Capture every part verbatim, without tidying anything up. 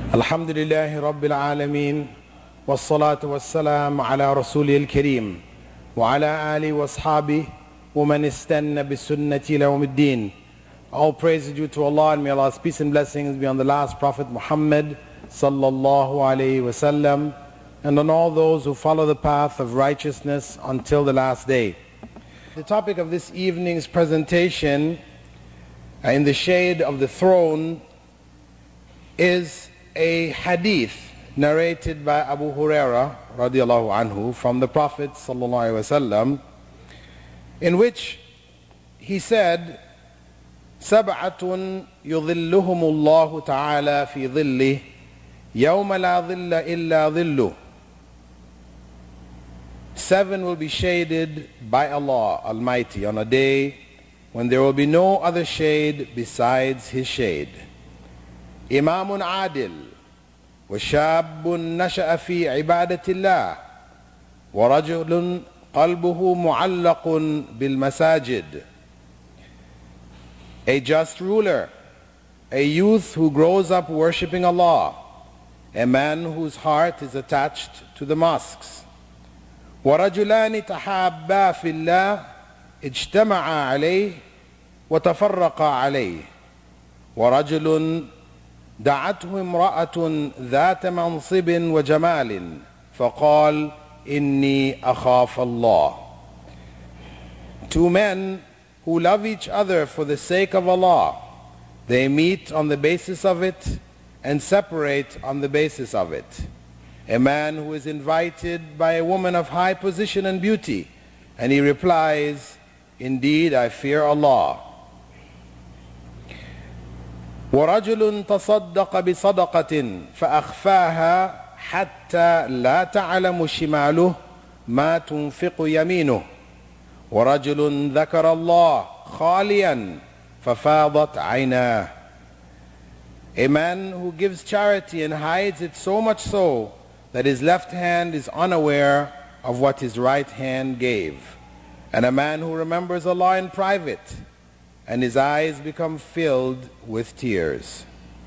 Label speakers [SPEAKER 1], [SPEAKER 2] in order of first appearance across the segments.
[SPEAKER 1] الحمد لله رب العالمين والصلاة والسلام على رسوله الكريم وعلى آله وأصحابه ومن استنى بسنة يوم الدين. All praise is due to Allah, and may Allah's peace and blessings be on the last Prophet Muhammad sallallahu alayhi wasallam, and on all those who follow the path of righteousness until the last day. The topic of this evening's presentation, uh, in the shade of the throne, is a hadith narrated by Abu Huraira radiallahu anhu from the Prophet sallallahu alaihi wasallam, in which he said, "Sab'atun yudhilluhumullahu ta'ala fi dhillih yawma la dhilla illa dhilluh." Seven will be shaded by Allah Almighty on a day when there will be no other shade besides His shade. إمام عادل وشاب نشأ في عبادة الله ورجل قلبه معلق بالمساجد. A just ruler, a youth who grows up worshipping Allah, a man whose heart is attached to the mosques. ورجلان تحابا في الله اجتمعا عليه وتفرقا عليه. ورجل دعته امرأة ذات منصب وجمال فقال إني أخاف الله. Two men who love each other for the sake of Allah, they meet on the basis of it and separate on the basis of it. A man who is invited by a woman of high position and beauty, and he replies, "Indeed, I fear Allah." ورجل تصدق بصدقة فأخفاها حتى لا تعلم شماله ما تنفق يمينه. ورجل ذكر الله خاليا ففاضت عيناه. A man who gives charity and hides it so much so that his left hand is unaware of what his right hand gave. And a man who remembers Allah in private, and his eyes become filled with tears.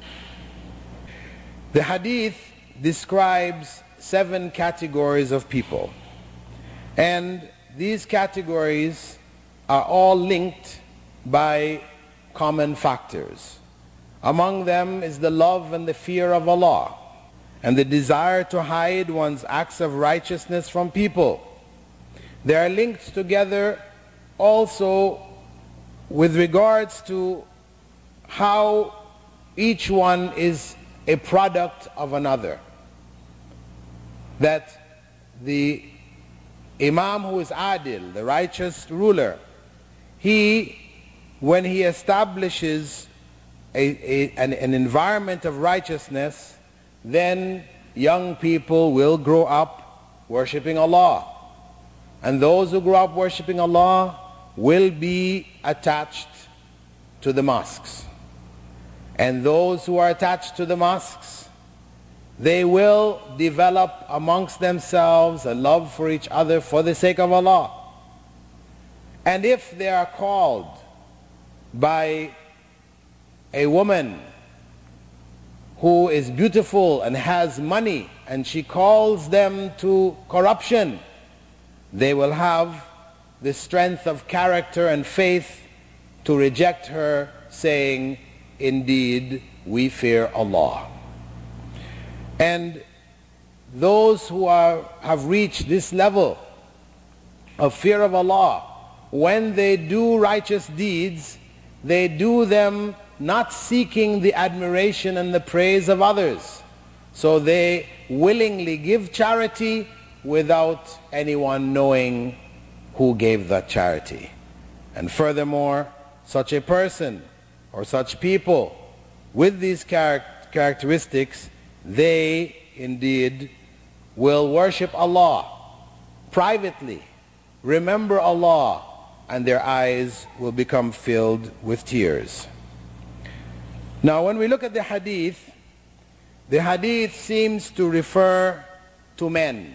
[SPEAKER 1] The hadith describes seven categories of people, and these categories are all linked by common factors. Among them is the love and the fear of Allah, and the desire to hide one's acts of righteousness from people. They are linked together also with regards to how each one is a product of another. That the Imam who is Adil, the righteous ruler, he, when he establishes a, a, an, an environment of righteousness, then young people will grow up worshipping Allah. And those who grow up worshipping Allah will be attached to the mosques. And those who are attached to the mosques, they will develop amongst themselves a love for each other for the sake of Allah. And if they are called by a woman who is beautiful and has money, and she calls them to corruption, they will have the strength of character and faith to reject her, saying, "Indeed, we fear Allah." And those who are, have reached this level of fear of Allah, when they do righteous deeds, they do them not seeking the admiration and the praise of others. So they willingly give charity without anyone knowing who gave that charity. And furthermore, such a person or such people with these char characteristics, they indeed will worship Allah privately, remember Allah, and their eyes will become filled with tears. Now when we look at the hadith, the hadith seems to refer to men.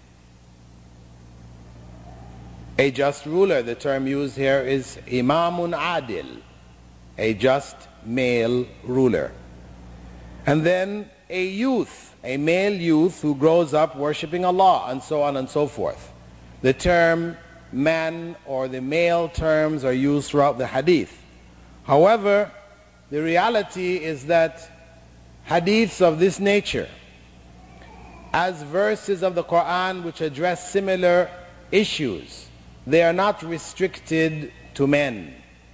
[SPEAKER 1] A just ruler, the term used here is Imamun Adil, a just male ruler. And then a youth, a male youth who grows up worshipping Allah, and so on and so forth. The term man or the male terms are used throughout the hadith. However, the reality is that hadiths of this nature, as verses of the Quran which address similar issues, they are not restricted to men,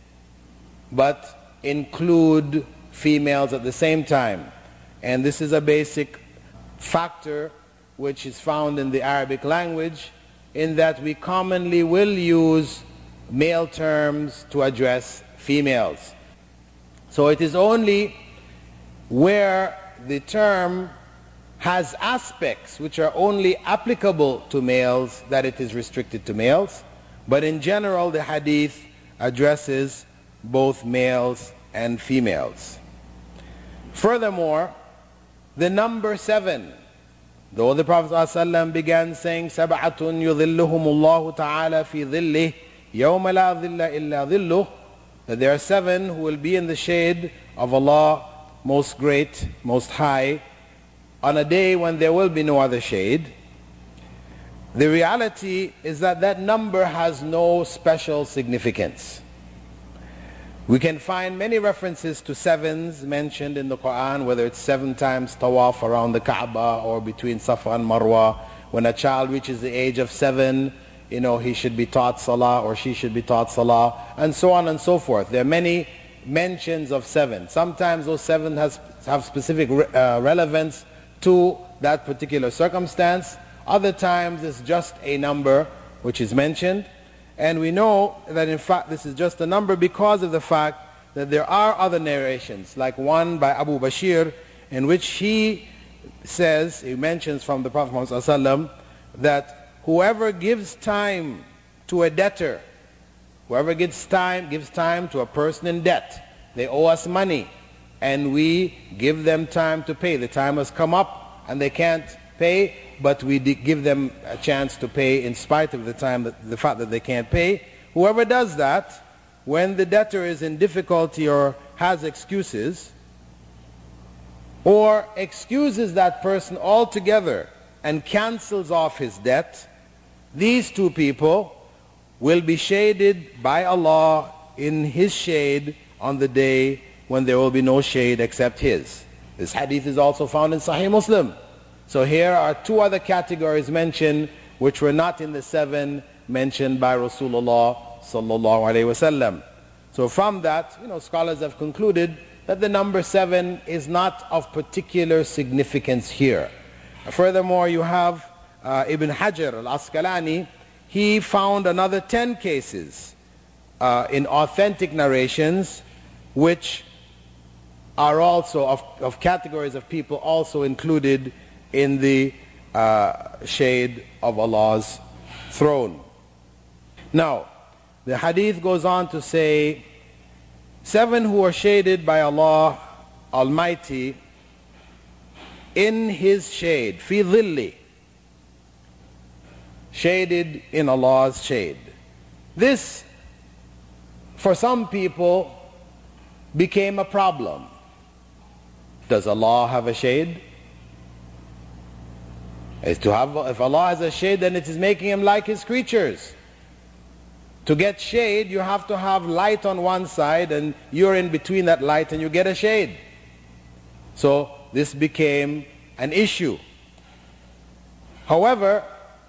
[SPEAKER 1] but include females at the same time. And this is a basic factor which is found in the Arabic language, in that we commonly will use male terms to address females. So it is only where the term has aspects which are only applicable to males that it is restricted to males. But in general, the hadith addresses both males and females. Furthermore, the number seven, though the Prophet ﷺ began saying, سَبْعَةٌ يُظِلُّهُمُ اللَّهُ تَعَالَى فِي ظِلِّهِ يَوْمَ لَا ظِلَّ إِلَّا ظِلُّهُ, that there are seven who will be in the shade of Allah, most great, most high, on a day when there will be no other shade. The reality is that that number has no special significance. We can find many references to sevens mentioned in the Quran, whether it's seven times tawaf around the Kaaba or between Safa and Marwa. When a child reaches the age of seven, you know, he should be taught salah or she should be taught salah, and so on and so forth. There are many mentions of seven. Sometimes those seven has, have specific uh, relevance to that particular circumstance. Other times it's just a number which is mentioned. And we know that in fact this is just a number because of the fact that there are other narrations, like one by Abu Bashir, in which he says, he mentions from the Prophet Muhammad ﷺ, that whoever gives time to a debtor, whoever gives time, gives time to a person in debt, they owe us money, and we give them time to pay. The time has come up and they can't pay, but we give them a chance to pay in spite of the time, that, the fact that they can't pay. Whoever does that, when the debtor is in difficulty or has excuses, or excuses that person altogether and cancels off his debt, these two people will be shaded by Allah in His shade on the day when there will be no shade except His. This hadith is also found in Sahih Muslim. So here are two other categories mentioned which were not in the seven mentioned by Rasulullah sallallahu alaihi wasallam. So from that, you know, scholars have concluded that the number seven is not of particular significance here. Furthermore, you have uh, Ibn Hajar al-Asqalani. He found another ten cases uh, in authentic narrations which are also of, of categories of people also included in the uh, shade of Allah's throne. Now, the hadith goes on to say, seven who are shaded by Allah Almighty in His shade, fi dhilli, shaded in Allah's shade. This, for some people, became a problem. Does Allah have a shade? Is to have, if Allah has a shade, then it is making Him like His creatures. To get shade, you have to have light on one side and you're in between that light and you get a shade. So this became an issue. However,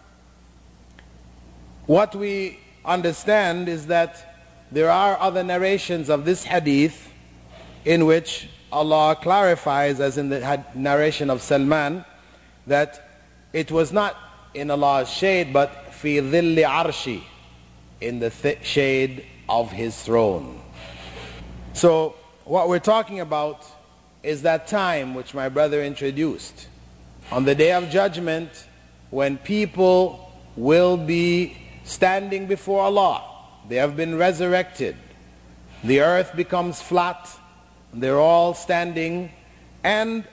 [SPEAKER 1] what we understand is that there are other narrations of this hadith in which Allah clarifies, as in the narration of Salman, that it was not in Allah's shade, but fi dhilli arshi, in the th shade of His throne. So what we're talking about is that time which my brother introduced. On the day of judgment, when people will be standing before Allah, they have been resurrected, the earth becomes flat, they're all standing, and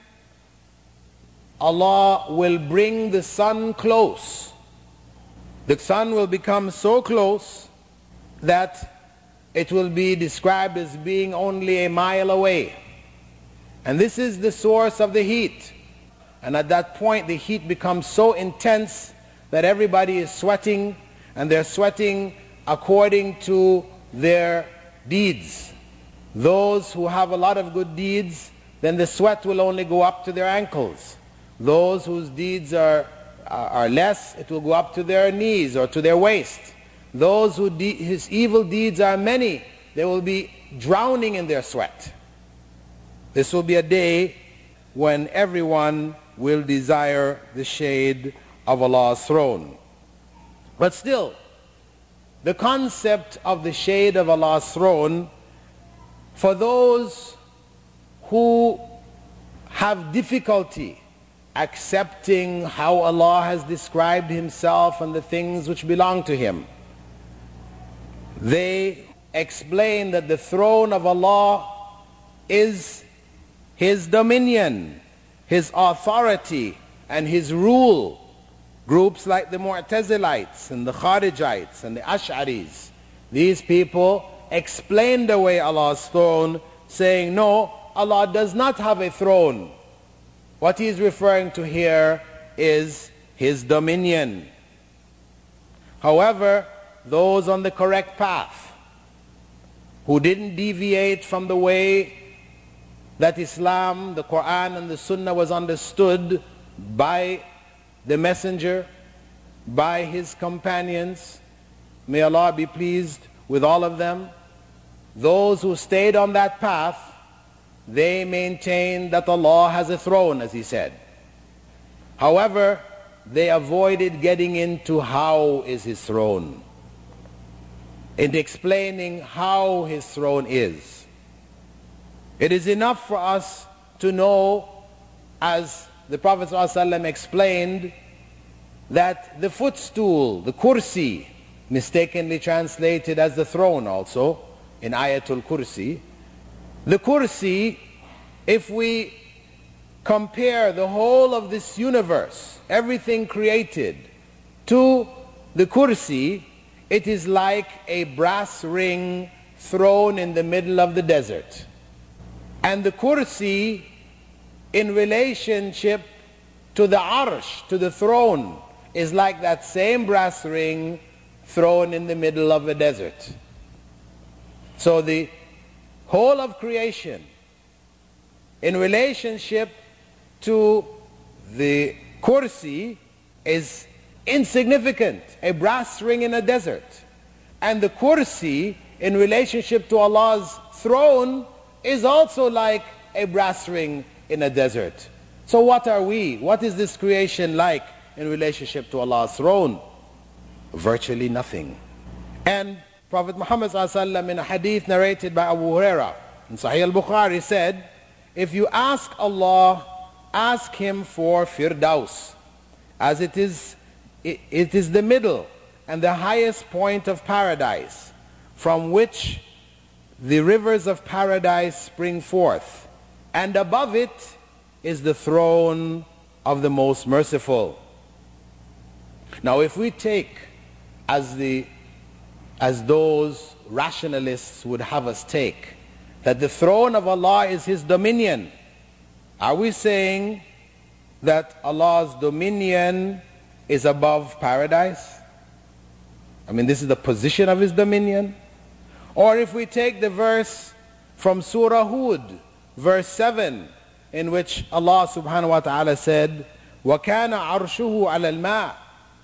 [SPEAKER 1] Allah will bring the sun close. The sun will become so close that it will be described as being only a mile away. And this is the source of the heat. And at that point, the heat becomes so intense that everybody is sweating, and they're sweating according to their deeds. Those who have a lot of good deeds, then the sweat will only go up to their ankles. Those whose deeds are, are less, it will go up to their knees or to their waist. Those who de- his evil deeds are many, they will be drowning in their sweat. This will be a day when everyone will desire the shade of Allah's throne. But still, the concept of the shade of Allah's throne, for those who have difficulty accepting how Allah has described Himself and the things which belong to Him, they explain that the throne of Allah is His dominion, His authority, and His rule. Groups like the Mu'tazilites and the Kharijites and the Ash'aris, these people explained away Allah's throne, saying, no, Allah does not have a throne. What He is referring to here is His dominion. However, those on the correct path, who didn't deviate from the way that Islam, the Quran and the Sunnah was understood by the Messenger, by his companions, may Allah be pleased with all of them, those who stayed on that path, they maintained that Allah has a throne, as He said. However, they avoided getting into how is His throne, in explaining how His throne is. It is enough for us to know, as the Prophet ﷺ explained, that the footstool, the kursi, mistakenly translated as the throne also in Ayatul Kursi, the kursi, if we compare the whole of this universe, everything created, to the kursi, it is like a brass ring thrown in the middle of the desert. And the kursi, in relationship to the arsh, to the throne, is like that same brass ring thrown in the middle of a desert. So the whole of creation, in relationship to the kursi, is insignificant, a brass ring in a desert. And the kursi, in relationship to Allah's throne, is also like a brass ring in a desert. So what are we? What is this creation like in relationship to Allah's throne? Virtually nothing. And Prophet Muhammad ﷺ, in a hadith narrated by Abu Huraira in Sahih al-Bukhari, said, if you ask Allah, ask Him for Firdaus, as it is, it, it is the middle and the highest point of paradise, from which the rivers of paradise spring forth, and above it is the throne of the Most Merciful. Now, if we take as the as those rationalists would have us take, that the throne of Allah is His dominion, are we saying that Allah's dominion is above paradise? I mean, this is the position of His dominion? Or if we take the verse from Surah Hud, verse seven, in which Allah subhanahu wa ta'ala said, وَكَانَ عَرْشُهُ عَلَى الْمَاءِ,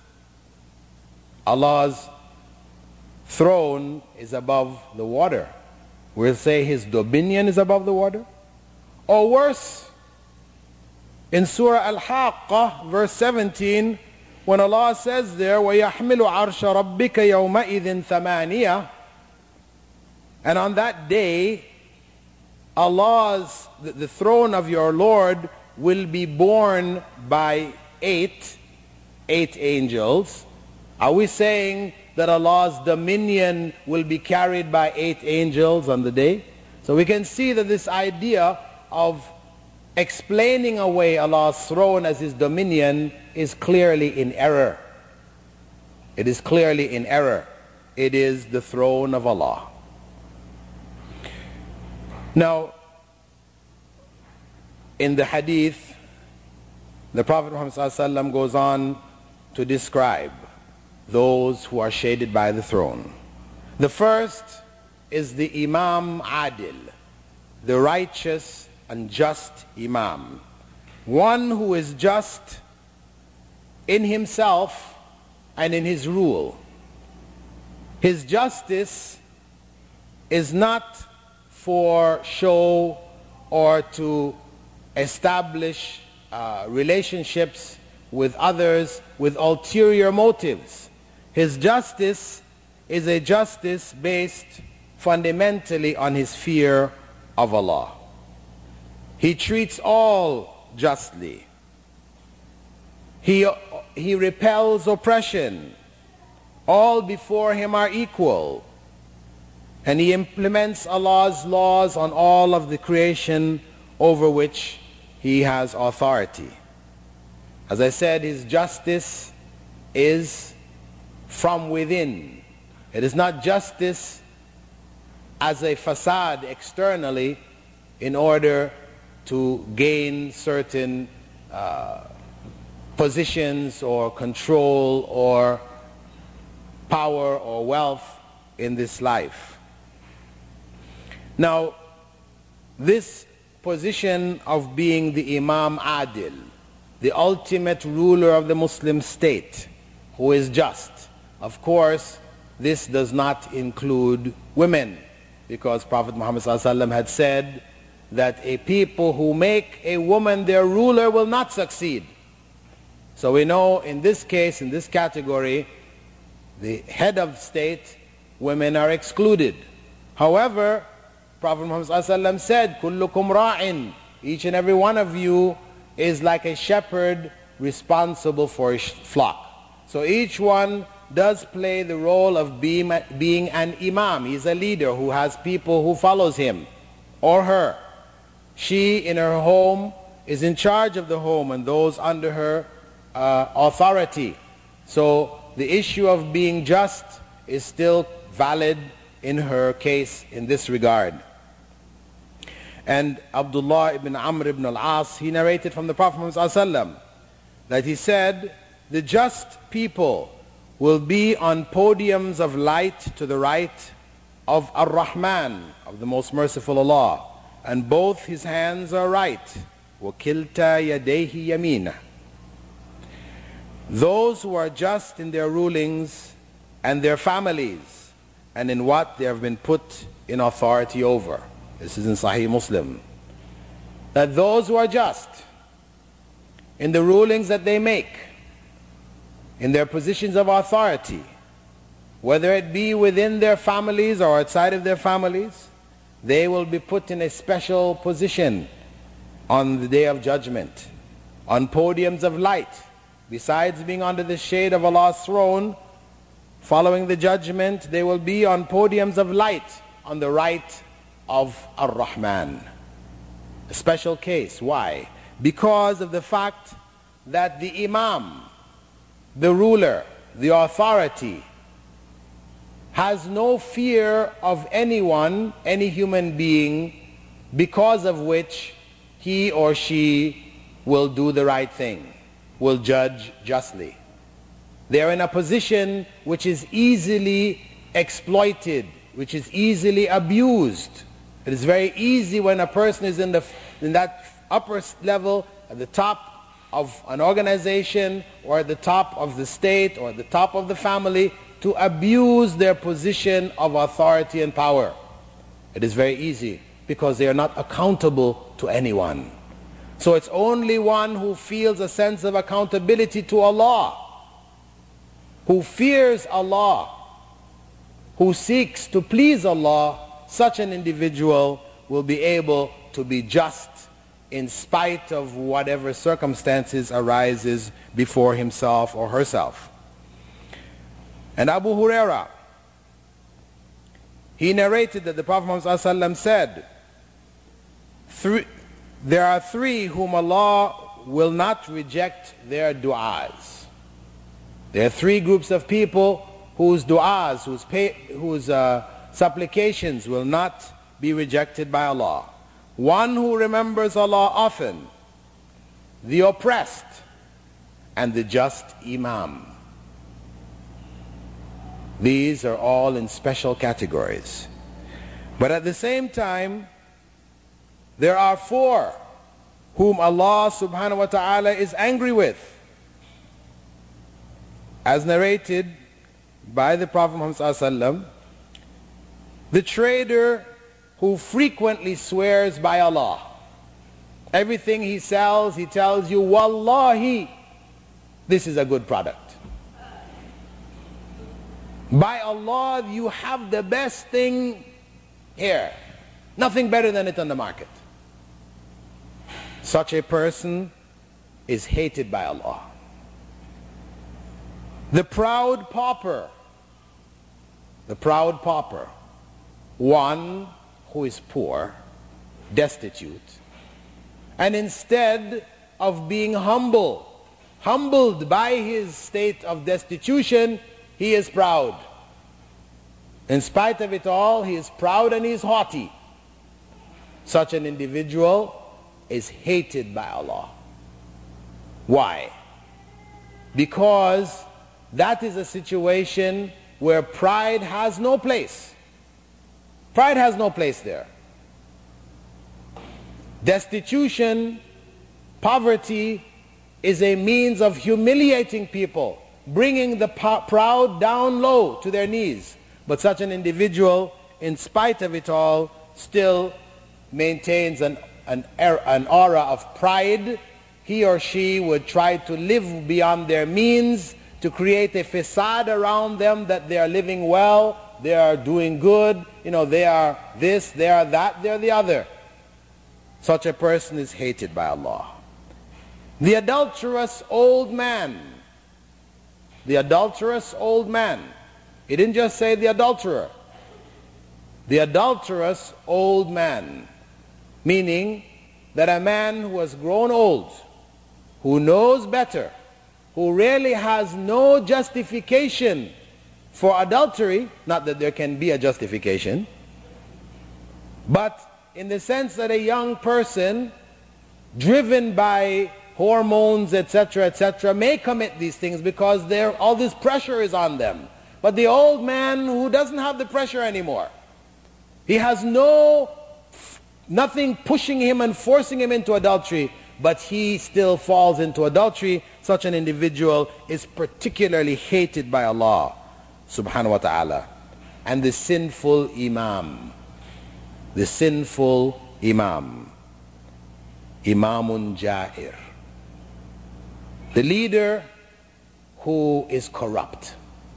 [SPEAKER 1] Allah's throne is above the water. We'll say His dominion is above the water. Or worse, in Surah Al-Haqqah, verse seventeen, when Allah says there, وَيَحْمِلُ عَرْشَ رَبِّكَ يَوْمَئِذٍ ثَمَانِيَةٍ, and on that day, Allah's, the, the throne of your Lord will be borne by eight, eight angels. Are we saying that Allah's dominion will be carried by eight angels on the day? So we can see that this idea of explaining away Allah's throne as His dominion is clearly in error. It is clearly in error. It is the throne of Allah. Now, in the hadith, the Prophet Muhammad ﷺ goes on to describe those who are shaded by the throne. The first is the Imam Adil, the righteous and just Imam. One who is just in himself and in his rule. His justice is not for show or to establish uh, relationships with others with ulterior motives. His justice is a justice based fundamentally on his fear of Allah. He treats all justly. He, he repels oppression. All before him are equal. And he implements Allah's laws on all of the creation over which he has authority. As I said, his justice is from within. It is not justice as a facade externally in order to gain certain uh, positions or control or power or wealth in this life. Now, this position of being the Imam Adil, the ultimate ruler of the Muslim state, who is just, of course, this does not include women, because Prophet Muhammad ﷺ had said that a people who make a woman their ruler will not succeed. So we know in this case, in this category, the head of state, women are excluded. However, Prophet Muhammad ﷺ said, "Kullukum ra'in," each and every one of you is like a shepherd responsible for his flock. So each one does play the role of being, being an imam. He's a leader who has people who follows him or her. She in her home is in charge of the home and those under her uh, authority. So the issue of being just is still valid in her case in this regard. And Abdullah ibn Amr ibn al-As, he narrated from the Prophet ﷺ that he said, the just people will be on podiums of light to the right of Ar-Rahman, of the most merciful Allah, and both his hands are right. وَكِلْتَ يَدَيْهِ يَمِينًا. Those who are just in their rulings and their families and in what they have been put in authority over. This is in Sahih Muslim. That those who are just in the rulings that they make, in their positions of authority, whether it be within their families or outside of their families, they will be put in a special position on the day of judgment, on podiums of light. Besides being under the shade of Allah's throne, following the judgment, they will be on podiums of light on the right of Ar-Rahman. A special case. Why? Because of the fact that the Imam, the ruler, the authority, has no fear of anyone, any human being, because of which he or she will do the right thing, will judge justly. They are in a position which is easily exploited, which is easily abused. It is very easy when a person is in, the, in that upper level, at the top of an organization or at the top of the state or at the top of the family, to abuse their position of authority and power. It is very easy because they are not accountable to anyone. So it's only one who feels a sense of accountability to Allah, who fears Allah, who seeks to please Allah. Such an individual will be able to be just in spite of whatever circumstances arises before himself or herself. And Abu Huraira, he narrated that the Prophet Muhammad ﷺ said, three, there are three whom Allah will not reject their du'as. There are three groups of people whose du'as, whose, pay, whose uh, supplications will not be rejected by Allah. one who remembers Allah often, the oppressed, and the just Imam. These are all in special categories. But at the same time, there are four whom Allah subhanahu wa ta'ala is angry with. As narrated by the Prophet Muhammad sallallahu alaihi wasallam, the trader who frequently swears by Allah. Everything he sells, he tells you, Wallahi, this is a good product. By Allah, you have the best thing here. Nothing better than it on the market. Such a person is hated by Allah. The proud pauper, the proud pauper, one who is poor, destitute, and instead of being humble, humbled by his state of destitution, he is proud. In spite of it all, he is proud and he is haughty. Such an individual is hated by Allah. Why? Because that is a situation where pride has no place. Pride has no place there. Destitution, poverty is a means of humiliating people, bringing the proud down low to their knees. But such an individual, in spite of it all, still maintains an, an, an aura of pride. He or she would try to live beyond their means, to create a facade around them that they are living well, they are doing good, you know, they are this, they are that, they are the other. Such a person is hated by Allah. The adulterous old man. The adulterous old man. He didn't just say the adulterer. The adulterous old man. Meaning that a man who has grown old, who knows better, who really has no justification for adultery, not that there can be a justification, but in the sense that a young person driven by hormones, et cetera, et cetera, may commit these things because all this pressure is on them. But the old man who doesn't have the pressure anymore, he has no, nothing pushing him and forcing him into adultery, but he still falls into adultery. Such an individual is particularly hated by Allah subhanahu wa ta'ala. And the sinful imam, the sinful imam, imamun ja'ir, the leader who is corrupt,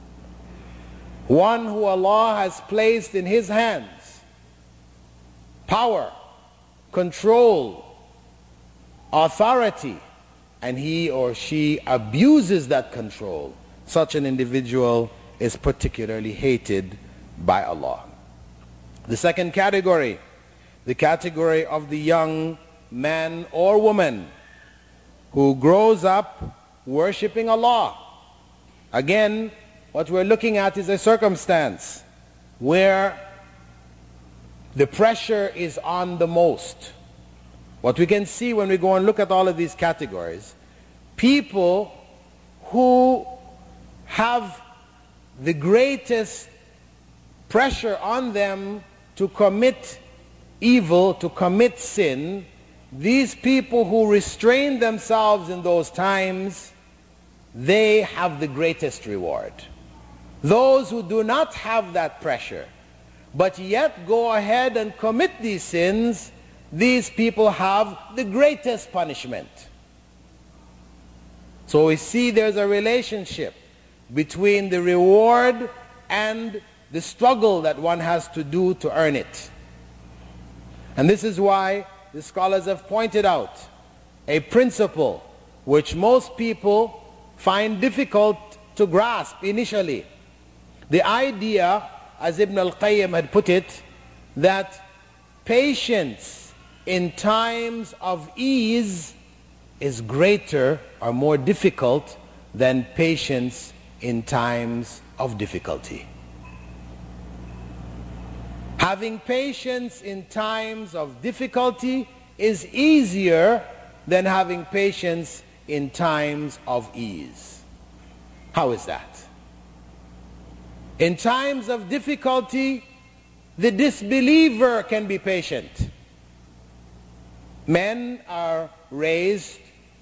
[SPEAKER 1] one who Allah has placed in his hands power, control, authority, and he or she abuses that control. Such an individual is particularly hated by Allah. The second category, the category of the young man or woman who grows up worshipping Allah. Again, what we're looking at is a circumstance where the pressure is on the most. What we can see when we go and look at all of these categories, people who have the greatest pressure on them to commit evil, to commit sin, these people who restrain themselves in those times, they have the greatest reward. Those who do not have that pressure, but yet go ahead and commit these sins, these people have the greatest punishment. So we see there's a relationship between the reward and the struggle that one has to do to earn it. And this is why the scholars have pointed out a principle which most people find difficult to grasp initially. The idea, as Ibn al-Qayyim had put it, that patience in times of ease is greater or more difficult than patience in times of difficulty. Having patience in times of difficulty is easier than having patience in times of ease. How is that? In times of difficulty, the disbeliever can be patient. Men are raised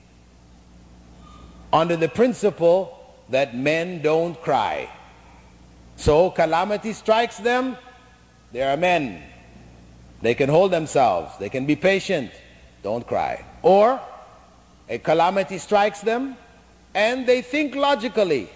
[SPEAKER 1] under the principle that men don't cry. So calamity strikes them, they are men. They can hold themselves, they can be patient, don't cry. Or a calamity strikes them and they think logically.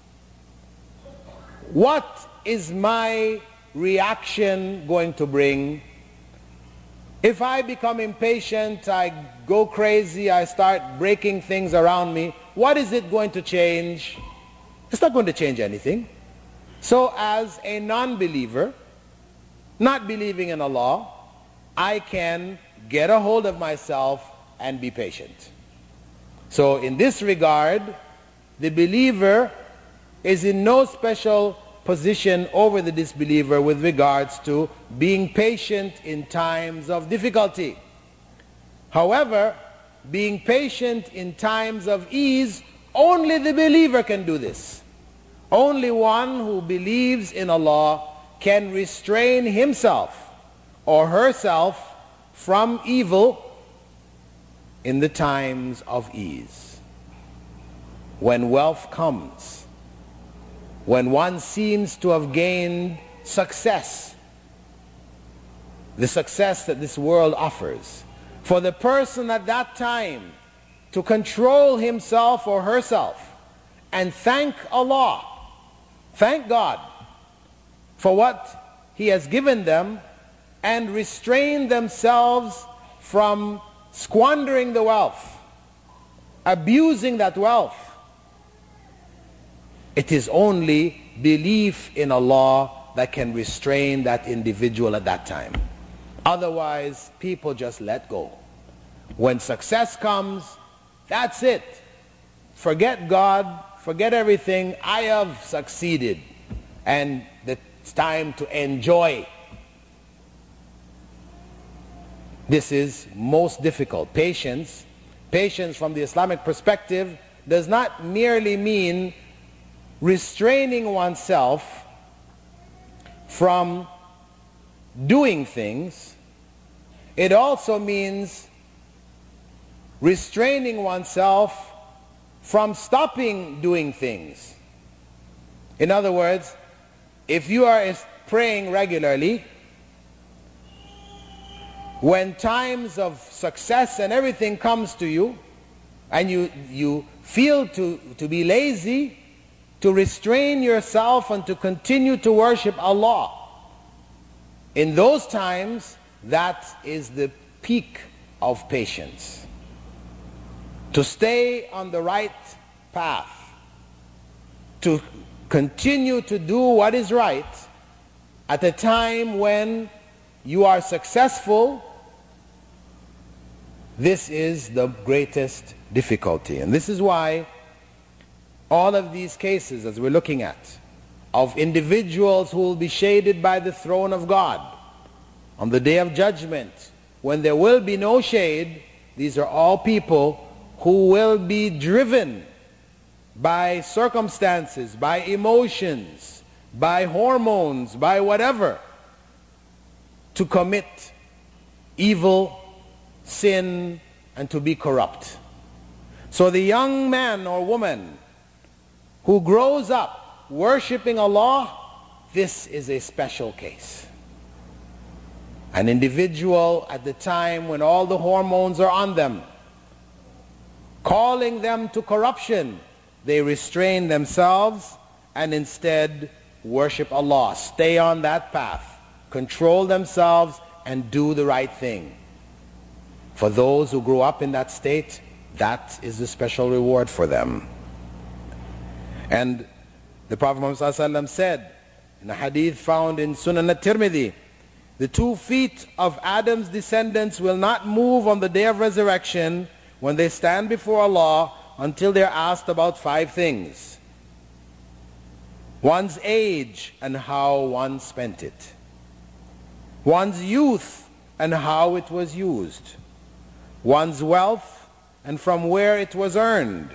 [SPEAKER 1] What is my reaction going to bring? If I become impatient, I go crazy, I start breaking things around me, what is it going to change? It's not going to change anything. So as a non-believer, not believing in Allah, I can get a hold of myself and be patient. So in this regard, the believer is in no special position over the disbeliever with regards to being patient in times of difficulty. However, being patient in times of ease, only the believer can do this. Only one who believes in Allah can restrain himself or herself from evil in the times of ease. When wealth comes, when one seems to have gained success, the success that this world offers, for the person at that time to control himself or herself and thank Allah, thank God for what He has given them, and restrain themselves from squandering the wealth, abusing that wealth. It is only belief in Allah that can restrain that individual at that time. Otherwise, people just let go. When success comes, that's it. Forget God, forget everything. I have succeeded. And it's time to enjoy. This is most difficult. Patience, patience from the Islamic perspective does not merely mean restraining oneself from doing things. It also means restraining oneself from stopping doing things. In other words, if you are praying regularly, when times of success and everything comes to you, and you, you feel to, to be lazy, to restrain yourself and to continue to worship Allah, in those times, that is the peak of patience. To stay on the right path, to continue to do what is right at a time when you are successful, this is the greatest difficulty. And this is why all of these cases, as we're looking at, of individuals who will be shaded by the throne of God on the day of judgment, when there will be no shade, these are all people who will be driven by circumstances, by emotions, by hormones, by whatever, to commit evil, sin, and to be corrupt. So the young man or woman who grows up worshiping Allah, this is a special case. An individual at the time when all the hormones are on them, calling them to corruption, they restrain themselves and instead worship Allah, stay on that path, control themselves and do the right thing. For those who grow up in that state, that is the special reward for them. And the Prophet Muhammad ﷺ said in a hadith found in Sunan at-Tirmidhi, the two feet of Adam's descendants will not move on the day of resurrection when they stand before Allah until they're asked about five things: one's age and how one spent it, one's youth and how it was used, one's wealth and from where it was earned,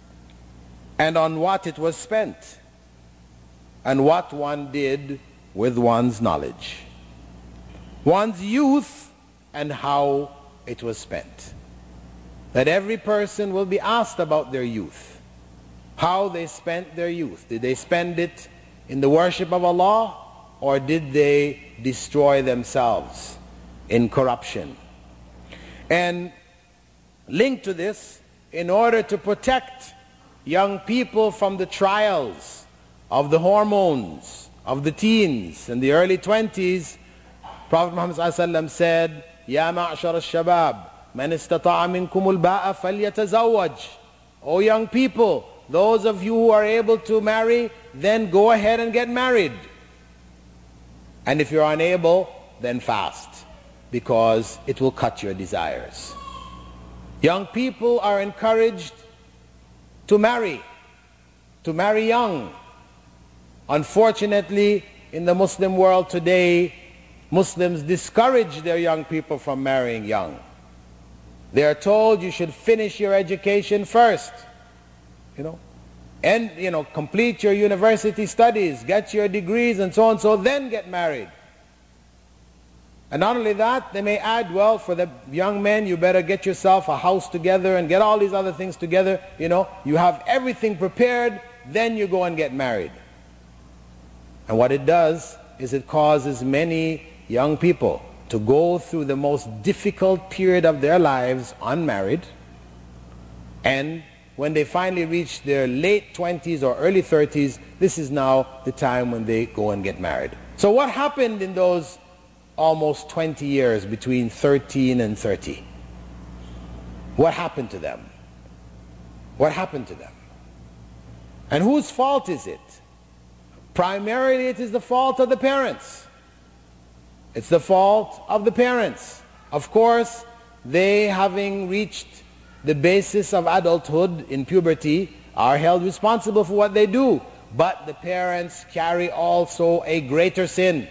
[SPEAKER 1] and on what it was spent, and what one did with one's knowledge. One's youth and how it was spent. That every person will be asked about their youth, how they spent their youth. Did they spend it in the worship of Allah, or did they destroy themselves in corruption? And linked to this, in order to protect young people from the trials of the hormones, of the teens and the early twenties, Prophet Muhammad ﷺ said, Ya ma'ashar al-shabab, man istata'a minkum al-ba'a falyatazawwaj. O young people, those of you who are able to marry, then go ahead and get married. And if you're unable, then fast, because it will cut your desires. Young people are encouraged to marry, to marry young. Unfortunately, in the Muslim world today, Muslims discourage their young people from marrying young. They are told you should finish your education first, you know, and, you know, complete your university studies, get your degrees and so on, so then get married. And not only that, they may add, well, for the young men, you better get yourself a house together and get all these other things together. You know, you have everything prepared, then you go and get married. And what it does is it causes many young people to go through the most difficult period of their lives unmarried, and when they finally reach their late twenties or early thirties, this is now the time when they go and get married. So what happened in those almost twenty years between thirteen and thirty? What happened to them? What happened to them? And whose fault is it? Primarily it is the fault of the parents. It's the fault of the parents. Of course, they, having reached the basis of adulthood in puberty, are held responsible for what they do. But the parents carry also a greater sin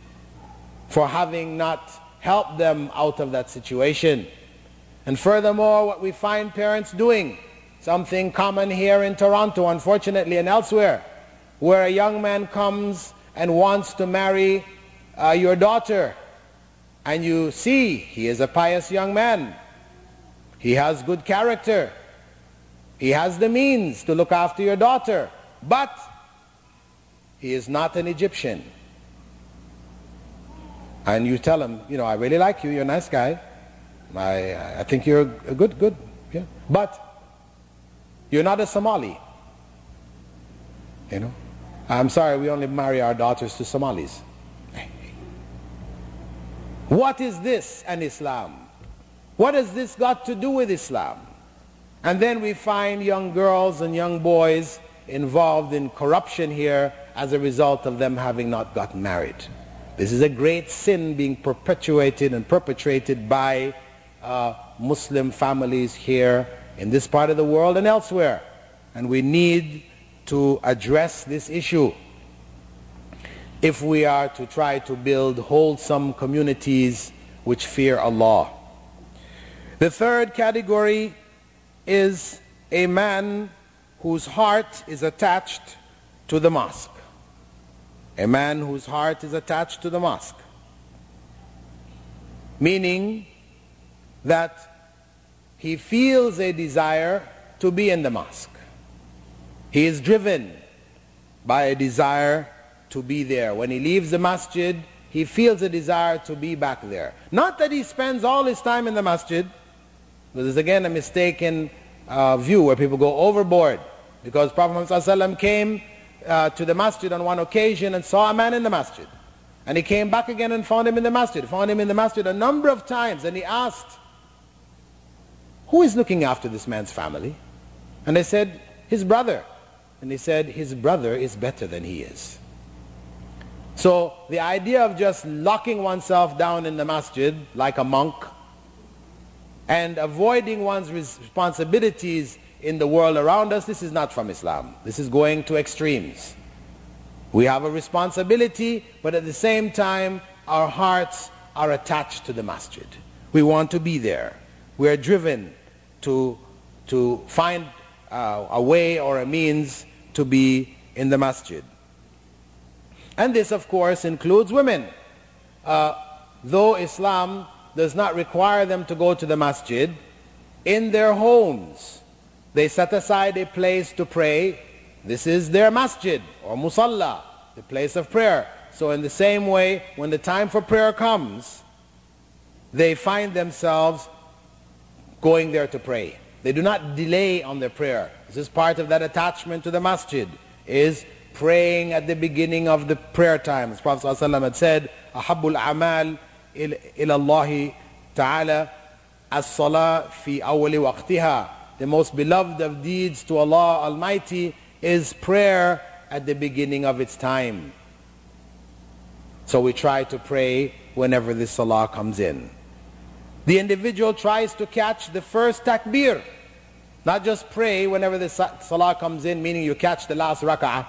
[SPEAKER 1] for having not helped them out of that situation. And furthermore, what we find parents doing, something common here in Toronto, unfortunately, and elsewhere, where a young man comes and wants to marry uh, your daughter, and you see he is a pious young man, he has good character, he has the means to look after your daughter, but he is not an Egyptian. And you tell him, you know, I really like you, you're a nice guy, I, I think you're a good, good, yeah, but you're not a Somali, you know. I'm sorry, we only marry our daughters to Somalis. What is this and Islam? What has this got to do with Islam? And then we find young girls and young boys involved in corruption here as a result of them having not gotten married. This is a great sin being perpetuated and perpetrated by uh, Muslim families here in this part of the world and elsewhere. And we need to address this issue if we are to try to build wholesome communities which fear Allah. The third category is a man whose heart is attached to the mosque. A man whose heart is attached to the mosque. Meaning that he feels a desire to be in the mosque. He is driven by a desire to be there. When he leaves the masjid, he feels a desire to be back there. Not that he spends all his time in the masjid. This is again a mistaken uh, view where people go overboard. Because Prophet Muhammad ﷺ came uh, to the masjid on one occasion and saw a man in the masjid. And he came back again and found him in the masjid. Found him in the masjid a number of times, and he asked, who is looking after this man's family? And they said, his brother. And he said, his brother is better than he is. So the idea of just locking oneself down in the masjid like a monk and avoiding one's responsibilities in the world around us, this is not from Islam. This is going to extremes. We have a responsibility, but at the same time, our hearts are attached to the masjid. We want to be there. We are driven to, to find uh, a way or a means to be in the masjid. And this, of course, includes women. Uh, though Islam does not require them to go to the masjid, in their homes, they set aside a place to pray. This is their masjid or musalla, the place of prayer. So in the same way, when the time for prayer comes, they find themselves going there to pray. They do not delay on their prayer. This is part of that attachment to the masjid, is praying at the beginning of the prayer time. As Prophet ﷺ had said, أَحَبُّ الْأَعْمَالِ إِلَى اللَّهِ تَعَالَى الصَّلَاةِ فِي أَوَّلِ وَقْتِهَا. The most beloved of deeds to Allah Almighty is prayer at the beginning of its time. So we try to pray whenever the salah comes in. The individual tries to catch the first takbir. Not just pray whenever the salah comes in, meaning you catch the last rak'ah,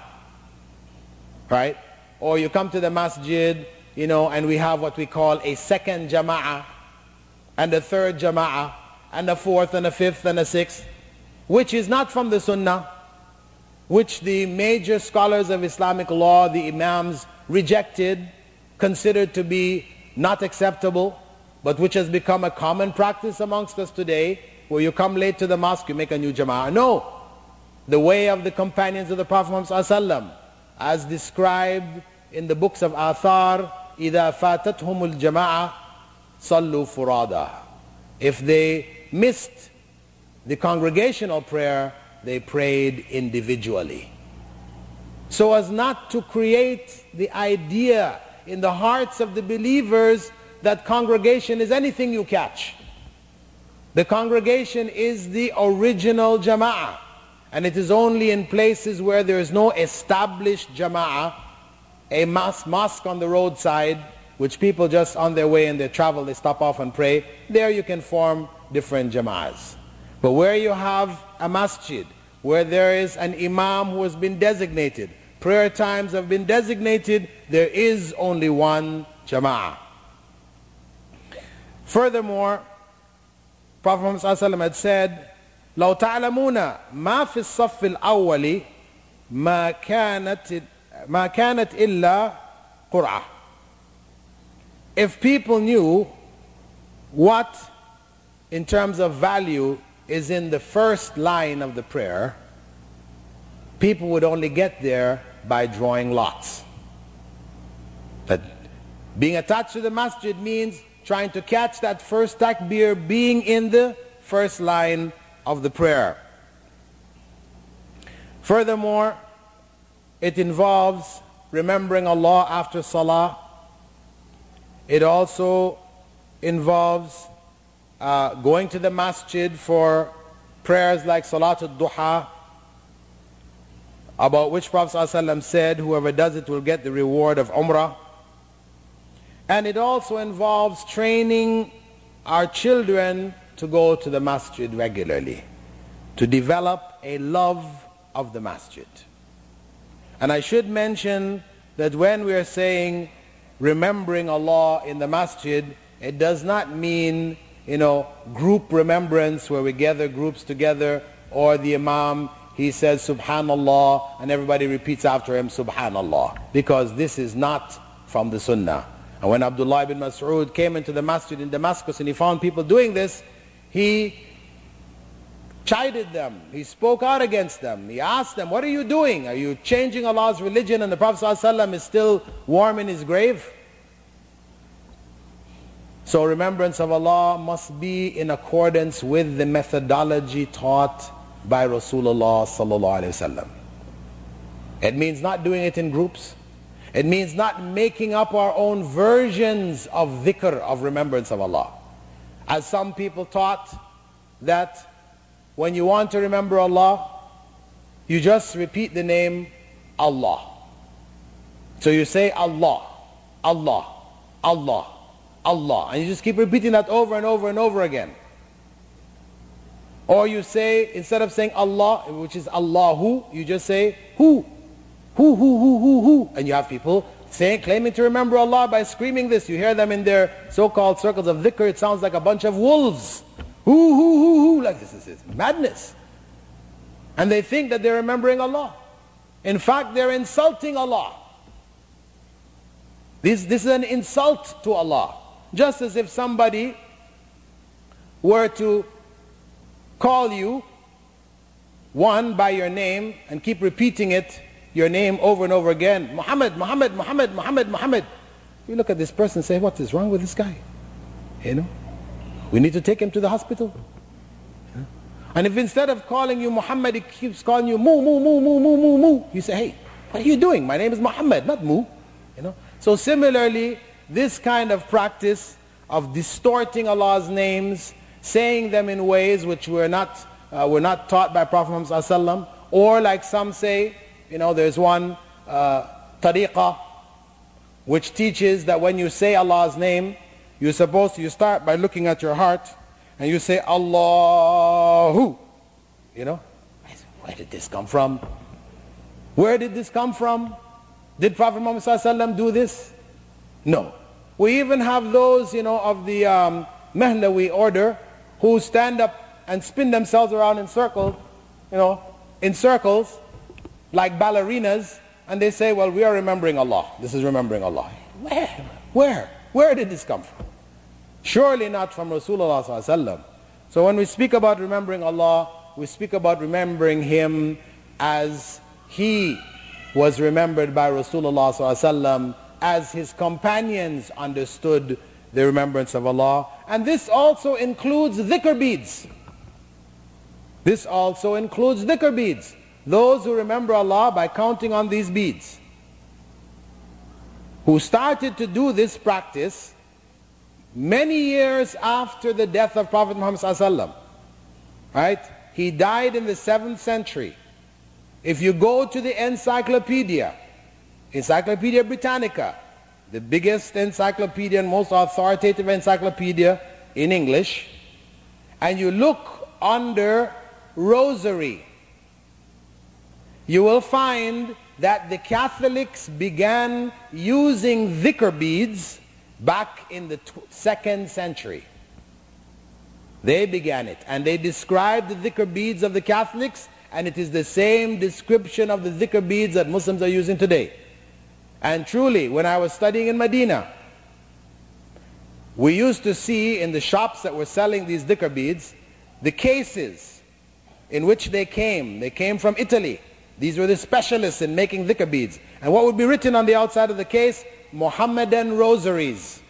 [SPEAKER 1] right? Or you come to the masjid, you know, and we have what we call a second jama'ah, and a third jama'ah, and a fourth, and a fifth, and a sixth, which is not from the sunnah, which the major scholars of Islamic law, the imams, rejected, considered to be not acceptable, but which has become a common practice amongst us today, where you come late to the mosque, you make a new jama'ah. No. The way of the companions of the Prophet Muhammad ﷺ, as described in the books of Athar, إِذَا فَاتَتْهُمُ الْجَمَاعَةِ صَلُّوا فُرَادًا. If they missed the congregational prayer, they prayed individually. So as not to create the idea in the hearts of the believers that congregation is anything you catch. The congregation is the original jama'ah, and it is only in places where there is no established jama'ah, a mosque, mosque on the roadside, which people just on their way in their travel, they stop off and pray. There you can form different jama'ahs. But where you have a masjid, where there is an imam who has been designated, prayer times have been designated, there is only one jama'ah. Furthermore, Prophet Muhammad ﷺ had said, لو تعلمون ما في الصف الأول ما كانت ما كانت إلا قرعة. If people knew what in terms of value is in the first line of the prayer, people would only get there by drawing lots. That being attached to the masjid means trying to catch that first takbir, being in the first line of the prayer. Furthermore, it involves remembering Allah after salah. It also involves uh, going to the masjid for prayers like Salatul Duha, about which Prophet ﷺ said, whoever does it will get the reward of Umrah. And it also involves training our children to go to the masjid regularly, to develop a love of the masjid. And I should mention that when we are saying remembering Allah in the masjid, it does not mean, you know, group remembrance where we gather groups together, or the imam, he says Subhanallah and everybody repeats after him Subhanallah, because this is not from the Sunnah. And when Abdullah ibn Mas'ud came into the masjid in Damascus and he found people doing this, he chided them. He spoke out against them. He asked them, what are you doing? Are you changing Allah's religion and the Prophet ﷺ is still warm in his grave? So remembrance of Allah must be in accordance with the methodology taught by Rasulullah sallallahu alaihi wasallam. It means not doing it in groups. It means not making up our own versions of dhikr, of remembrance of Allah. As some people taught that when you want to remember Allah, you just repeat the name Allah. So you say Allah, Allah, Allah, Allah, and you just keep repeating that over and over and over again. Or you say, instead of saying Allah, which is Allahu, you just say Hu. Who, who, who, who, who, and you have people saying, claiming to remember Allah by screaming this. You hear them in their so-called circles of dhikr, it sounds like a bunch of wolves. Hoo, hoo, hoo, hoo, like this. This is madness. And they think that they're remembering Allah. In fact, they're insulting Allah. This, this is an insult to Allah. Just as if somebody were to call you, one, by your name, and keep repeating it, your name over and over again. Muhammad, Muhammad, Muhammad, Muhammad, Muhammad. You look at this person and say, what is wrong with this guy? You know? We need to take him to the hospital. Yeah. And if instead of calling you Muhammad, he keeps calling you Mu, Mu, Mu, Mu, Mu, Mu, Mu, you say, hey, what are you doing? My name is Muhammad, not Mu. You know? So similarly, this kind of practice of distorting Allah's names, saying them in ways which were not, uh, were not taught by Prophet Muhammad sallallahu alaihi wasallam, or like some say, you know, there's one uh, tariqah which teaches that when you say Allah's name, you're supposed to, you start by looking at your heart and you say Allahu. You know, where did this come from? Where did this come from? Did Prophet Muhammad sallallahu alaihi wasallam do this? No. We even have those, you know, of the um, Mahlawi order who stand up and spin themselves around in circles, you know, in circles, like ballerinas, and they say, well, we are remembering Allah. This is remembering Allah. Where? Where? Where did this come from? Surely not from Rasulullah sallallahu alaihi wasallam. So when we speak about remembering Allah, we speak about remembering Him as He was remembered by Rasulullah sallallahu alaihi wasallam, as His companions understood the remembrance of Allah. And this also includes dhikr beads. This also includes dhikr beads. Those who remember Allah by counting on these beads, who started to do this practice many years after the death of Prophet Muhammad sallallahu alaihi wasallam. Right? He died in the seventh century. If you go to the encyclopedia, Encyclopedia Britannica, the biggest encyclopedia and most authoritative encyclopedia in English, and you look under rosary, you will find that the Catholics began using dhikr beads back in the second century. They began it, and they described the dhikr beads of the Catholics, and it is the same description of the dhikr beads that Muslims are using today. And truly, when I was studying in Medina, we used to see in the shops that were selling these dhikr beads, the cases in which they came. They came from Italy. These were the specialists in making dhikr beads. And what would be written on the outside of the case? Mohammedan rosaries.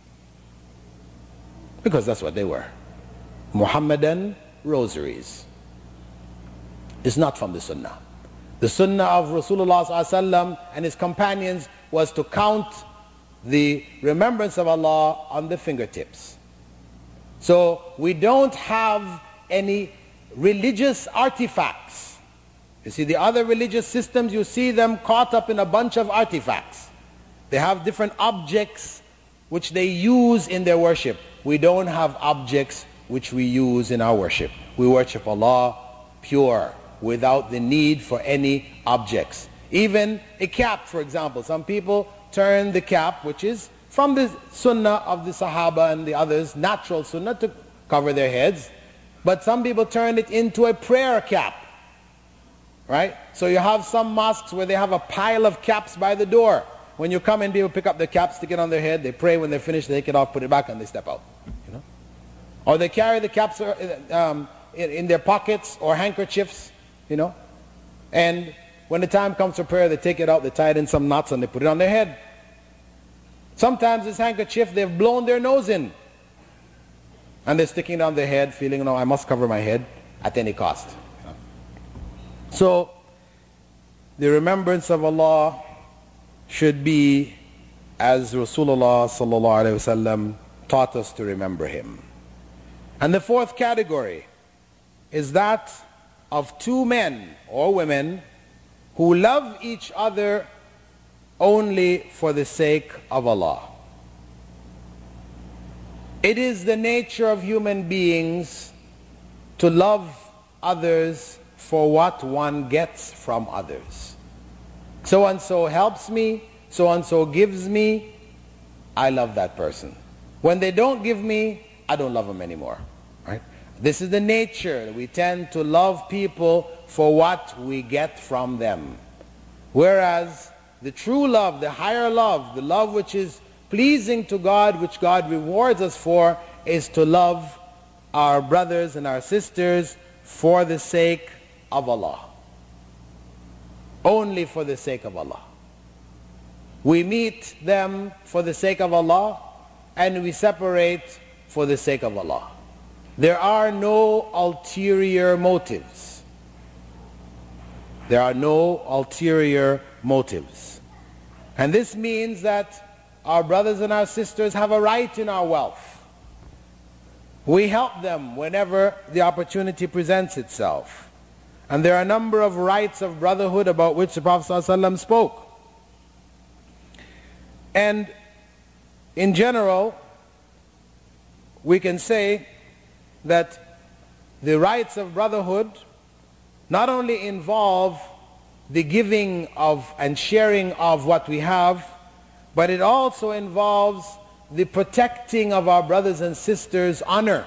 [SPEAKER 1] Because that's what they were. Mohammedan rosaries. It's not from the Sunnah. The Sunnah of Rasulullah sallallahu alaihi wasallam and his companions was to count the remembrance of Allah on the fingertips. So we don't have any religious artifacts. You see, the other religious systems, you see them caught up in a bunch of artifacts. They have different objects which they use in their worship. We don't have objects which we use in our worship. We worship Allah pure, without the need for any objects. Even a cap, for example. Some people turn the cap, which is from the sunnah of the Sahaba and the others, natural sunnah to cover their heads. But some people turn it into a prayer cap. Right? So you have some mosques where they have a pile of caps by the door. When you come in, people pick up the caps, stick it on their head, they pray. When they're finished, they take it off, put it back, and they step out. You know? Or they carry the caps um, in, in their pockets or handkerchiefs. You know, and when the time comes for prayer, they take it out, they tie it in some knots, and they put it on their head. Sometimes this handkerchief, they've blown their nose in, and they're sticking it on their head, feeling, you know, I must cover my head at any cost. You know? So, the remembrance of Allah should be as Rasulullah sallallahu alaihi wasallam taught us to remember Him. And the fourth category is that of two men or women who love each other only for the sake of Allah. It is the nature of human beings to love others for what one gets from others. So and so helps me, so-and-so gives me, I love that person. When they don't give me, I don't love them anymore. Right? This is the nature. We tend to love people for what we get from them. Whereas the true love, the higher love, the love which is pleasing to God, which God rewards us for, is to love our brothers and our sisters for the sake of Allah. Only for the sake of Allah. We meet them for the sake of Allah, and we separate for the sake of Allah. There are no ulterior motives. There are no ulterior motives. And this means that our brothers and our sisters have a right in our wealth. We help them whenever the opportunity presents itself. And there are a number of rights of brotherhood about which the Prophet ﷺ spoke. And in general, we can say that the rights of brotherhood not only involve the giving of and sharing of what we have, but it also involves the protecting of our brothers and sisters' honor.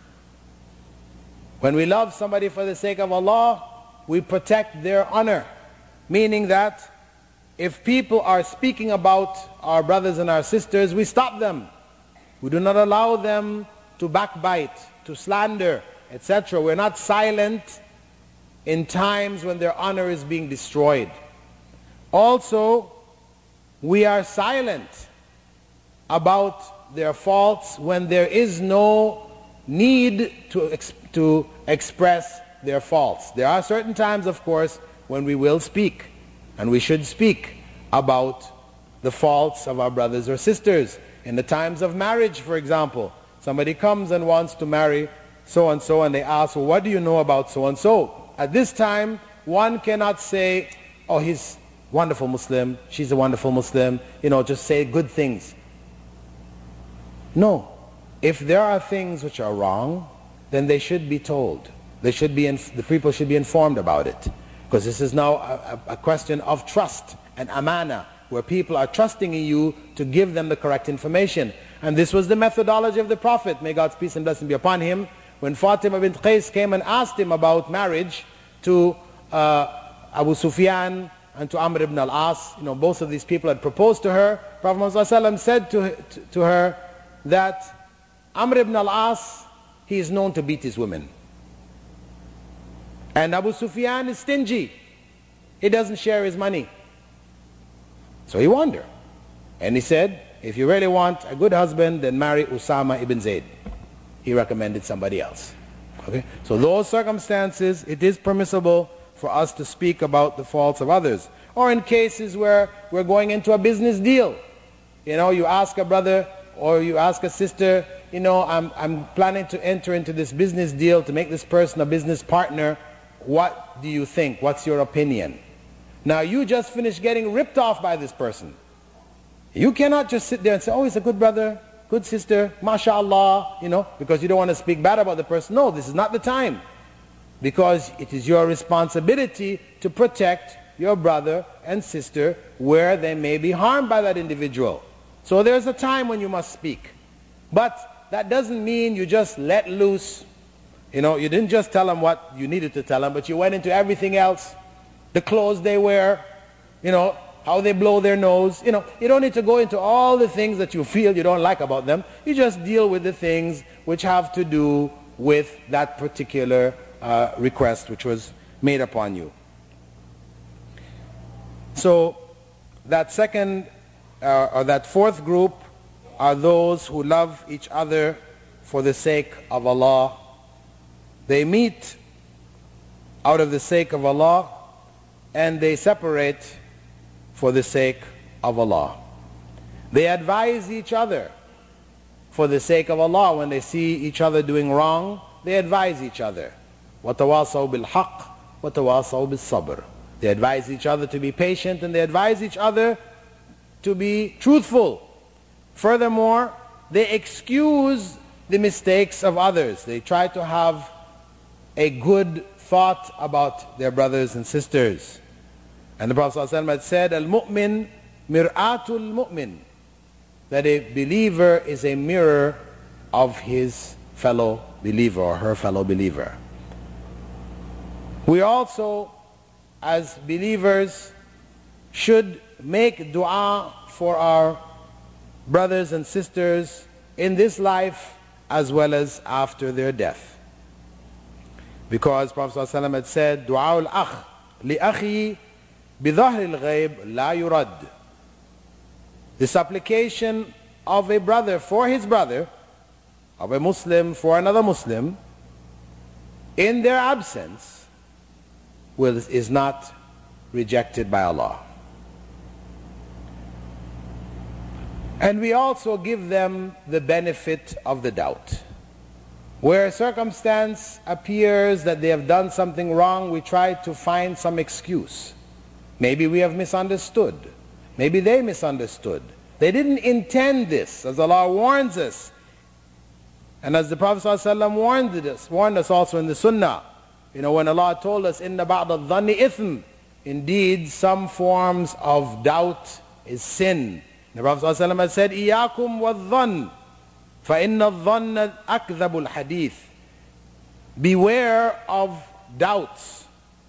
[SPEAKER 1] When we love somebody for the sake of Allah, we protect their honor. Meaning that if people are speaking about our brothers and our sisters, we stop them. We do not allow them to backbite, to slander, et cetera. We're not silent in times when their honor is being destroyed. Also, we are silent about their faults when there is no need to, ex to express their faults. There are certain times, of course, when we will speak, and we should speak about the faults of our brothers or sisters. In the times of marriage, for example, somebody comes and wants to marry so-and-so, and they ask, well, what do you know about so-and-so? At this time, one cannot say, oh, he's a wonderful Muslim, she's a wonderful Muslim, you know, just say good things. No. If there are things which are wrong, then they should be told. They should be, the people should be informed about it. Because this is now a, a question of trust and amana, where people are trusting in you to give them the correct information. And this was the methodology of the Prophet, may God's peace and blessing be upon him. When Fatima bint Qais came and asked him about marriage to uh, Abu Sufyan and to Amr ibn al-As, you know, both of these people had proposed to her. Prophet Muhammad said to, to, to her that Amr ibn al-As, he is known to beat his women. And Abu Sufyan is stingy. He doesn't share his money. So he warned her. And he said, if you really want a good husband, then marry Usama ibn Zayd. He recommended somebody else. Okay? So those circumstances, it is permissible for us to speak about the faults of others. Or in cases where we're going into a business deal. You know, you ask a brother or you ask a sister, you know, I'm, I'm planning to enter into this business deal to make this person a business partner. What do you think? What's your opinion? Now you just finished getting ripped off by this person. You cannot just sit there and say, oh, he's a good brother, good sister, mashallah, you know, because you don't want to speak bad about the person. No, this is not the time. Because it is your responsibility to protect your brother and sister where they may be harmed by that individual. So there's a time when you must speak. But that doesn't mean you just let loose. You know, you didn't just tell them what you needed to tell them, but you went into everything else. The clothes they wear, you know, how they blow their nose. You know, you don't need to go into all the things that you feel you don't like about them. You just deal with the things which have to do with that particular uh, request which was made upon you. So that second uh, or that fourth group are those who love each other for the sake of Allah. They meet out of the sake of Allah, and they separate for the sake of Allah. They advise each other for the sake of Allah. When they see each other doing wrong, they advise each other. وَتَوَاصَوْا بِالْحَقِّ وَتَوَاصَوْا بِالصَّبْرِ. They advise each other to be patient, and they advise each other to be truthful. Furthermore, they excuse the mistakes of others. They try to have a good thought about their brothers and sisters. And the Prophet ﷺ had said, Al-mu'min mir'atul mu'min, that a believer is a mirror of his fellow believer or her fellow believer. We also, as believers, should make dua for our brothers and sisters in this life as well as after their death. Because Prophet ﷺ had said, Du'a al-akh li-akhi bi-dhahr al-ghayb la yurad. The supplication of a brother for his brother, of a Muslim for another Muslim, in their absence, will, is not rejected by Allah. And we also give them the benefit of the doubt. Where a circumstance appears that they have done something wrong, we try to find some excuse. Maybe we have misunderstood. Maybe they misunderstood. They didn't intend this, as Allah warns us. And as the Prophet ﷺ warned us, warned us also in the Sunnah. You know, when Allah told us, إِنَّ بَعْضَ الظَّنِّ إِثْمٍ, indeed, some forms of doubt is sin. The Prophet ﷺ had said, إِيَّاكُمْ وَالظَّنِّ فَإِنَّ الظَّنَّ أَكْذَبُ الْحَدِيثِ. Beware of doubts.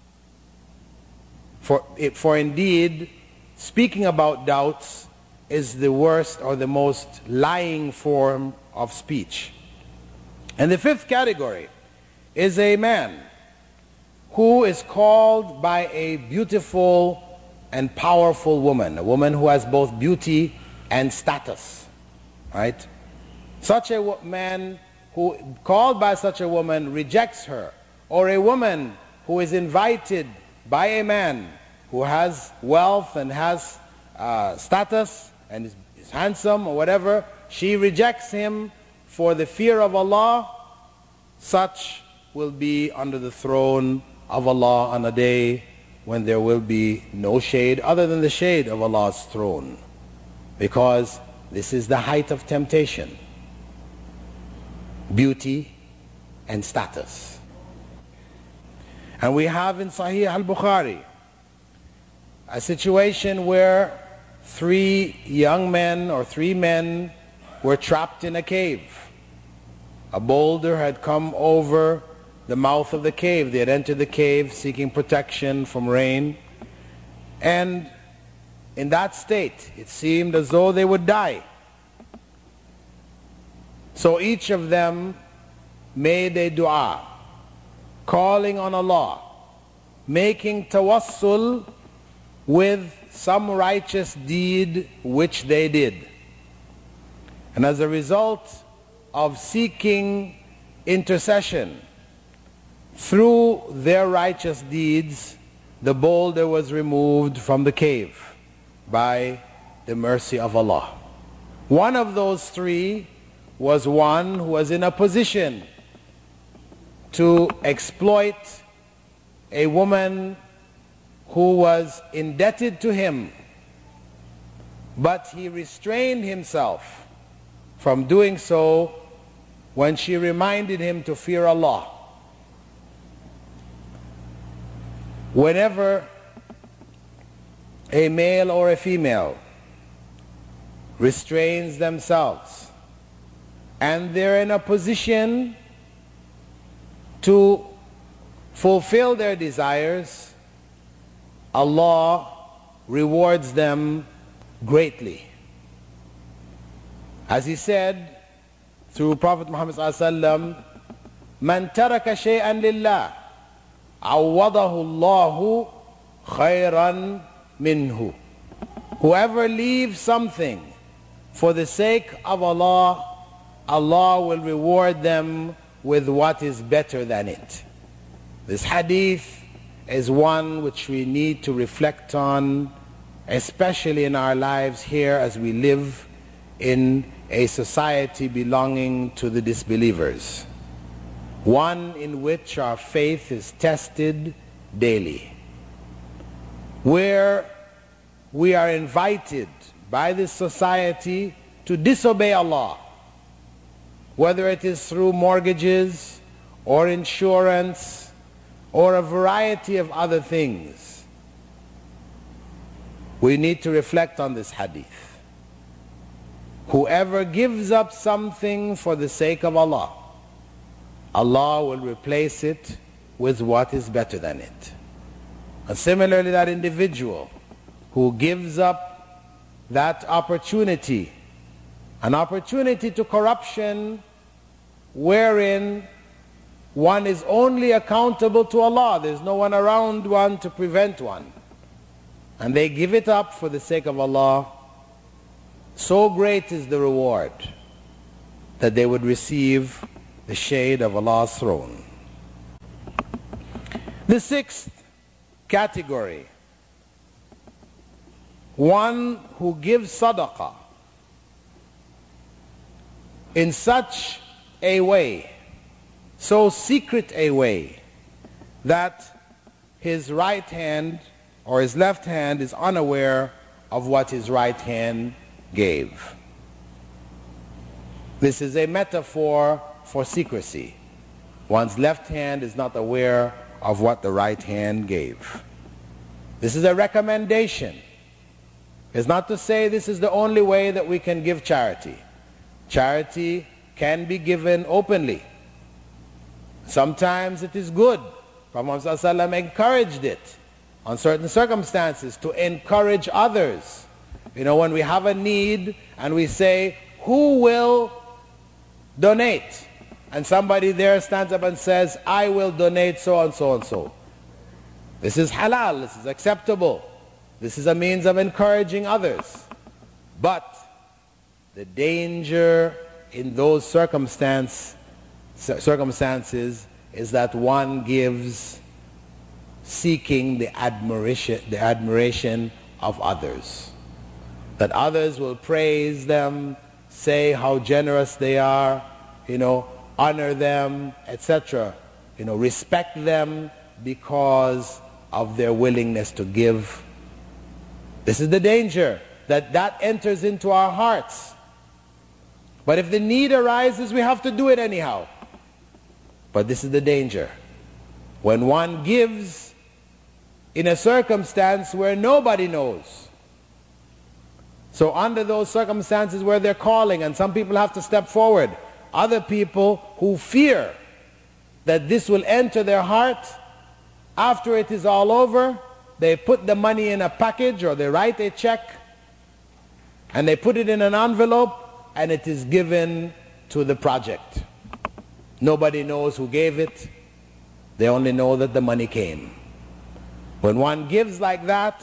[SPEAKER 1] For, for indeed, speaking about doubts is the worst or the most lying form of speech. And the fifth category is a man who is called by a beautiful and powerful woman, a woman who has both beauty and status, right? Such a man who, called by such a woman, rejects her, or a woman who is invited by a man who has wealth and has uh, status and is, is handsome or whatever, she rejects him for the fear of Allah, such will be under the throne of Allah on a day when there will be no shade other than the shade of Allah's throne, because this is the height of temptation, beauty and status. And we have in Sahih al-Bukhari a situation where three young men or three men were trapped in a cave. A boulder had come over the mouth of the cave. They had entered the cave seeking protection from rain. And in that state, it seemed as though they would die. So each of them made a dua, calling on Allah, making tawassul with some righteous deed which they did. And as a result of seeking intercession through their righteous deeds, the boulder was removed from the cave by the mercy of Allah. One of those three was one who was in a position to exploit a woman who was indebted to him, but he restrained himself from doing so when she reminded him to fear Allah. Whenever a male or a female restrains themselves and they're in a position to fulfill their desires, Allah rewards them greatly. As he said through Prophet Muhammad sallallahu alaihi wasallam, "Man taraka shay'an lillah, awadahu Allahu khayran minhu." Whoever leaves something for the sake of Allah, Allah will reward them with what is better than it. This hadith is one which we need to reflect on, especially in our lives here as we live in a society belonging to the disbelievers, one in which our faith is tested daily, where we are invited by this society to disobey Allah, whether it is through mortgages or insurance or a variety of other things. we need to reflect on this hadith. Whoever gives up something for the sake of Allah, Allah will replace it with what is better than it. And similarly, that individual who gives up that opportunity, an opportunity to corruption wherein one is only accountable to Allah, there's no one around one to prevent one, and they give it up for the sake of Allah, so great is the reward that they would receive the shade of Allah's throne. The sixth category, one who gives sadaqah in such a way, so secret a way, that his right hand or his left hand is unaware of what his right hand gave. This is a metaphor for secrecy. One's left hand is not aware of what the right hand gave. This is a recommendation. It's not to say this is the only way that we can give charity. Charity can be given openly. Sometimes it is good. Prophet Muhammad encouraged it on certain circumstances to encourage others. You know, when we have a need and we say, who will donate? And somebody there stands up and says, I will donate so and so and so. This is halal, this is acceptable. This is a means of encouraging others. But the danger in those circumstance, circumstances is that one gives seeking the admiration, the admiration of others. That others will praise them, say how generous they are, you know, honor them, et cetera. You know, respect them because of their willingness to give. This is the danger, that that enters into our hearts. But if the need arises, we have to do it anyhow. But this is the danger. When one gives in a circumstance where nobody knows. So under those circumstances where they're calling and some people have to step forward, other people who fear that this will enter their heart, after it is all over, they put the money in a package or they write a check and they put it in an envelope and it is given to the project. Nobody knows who gave it. They only know that the money came. When one gives like that,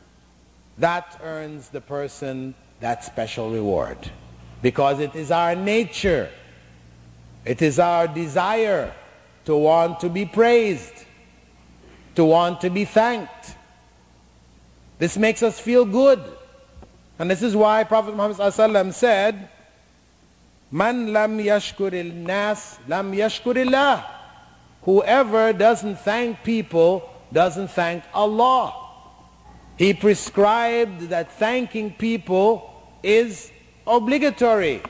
[SPEAKER 1] that earns the person that special reward. Because it is our nature, it is our desire to want to be praised, to want to be thanked. This makes us feel good. And this is why Prophet Muhammad ﷺ said, Man lam yashkuril nas, lam yashkurillah. Whoever doesn't thank people doesn't thank Allah. He prescribed that thanking people is obligatory.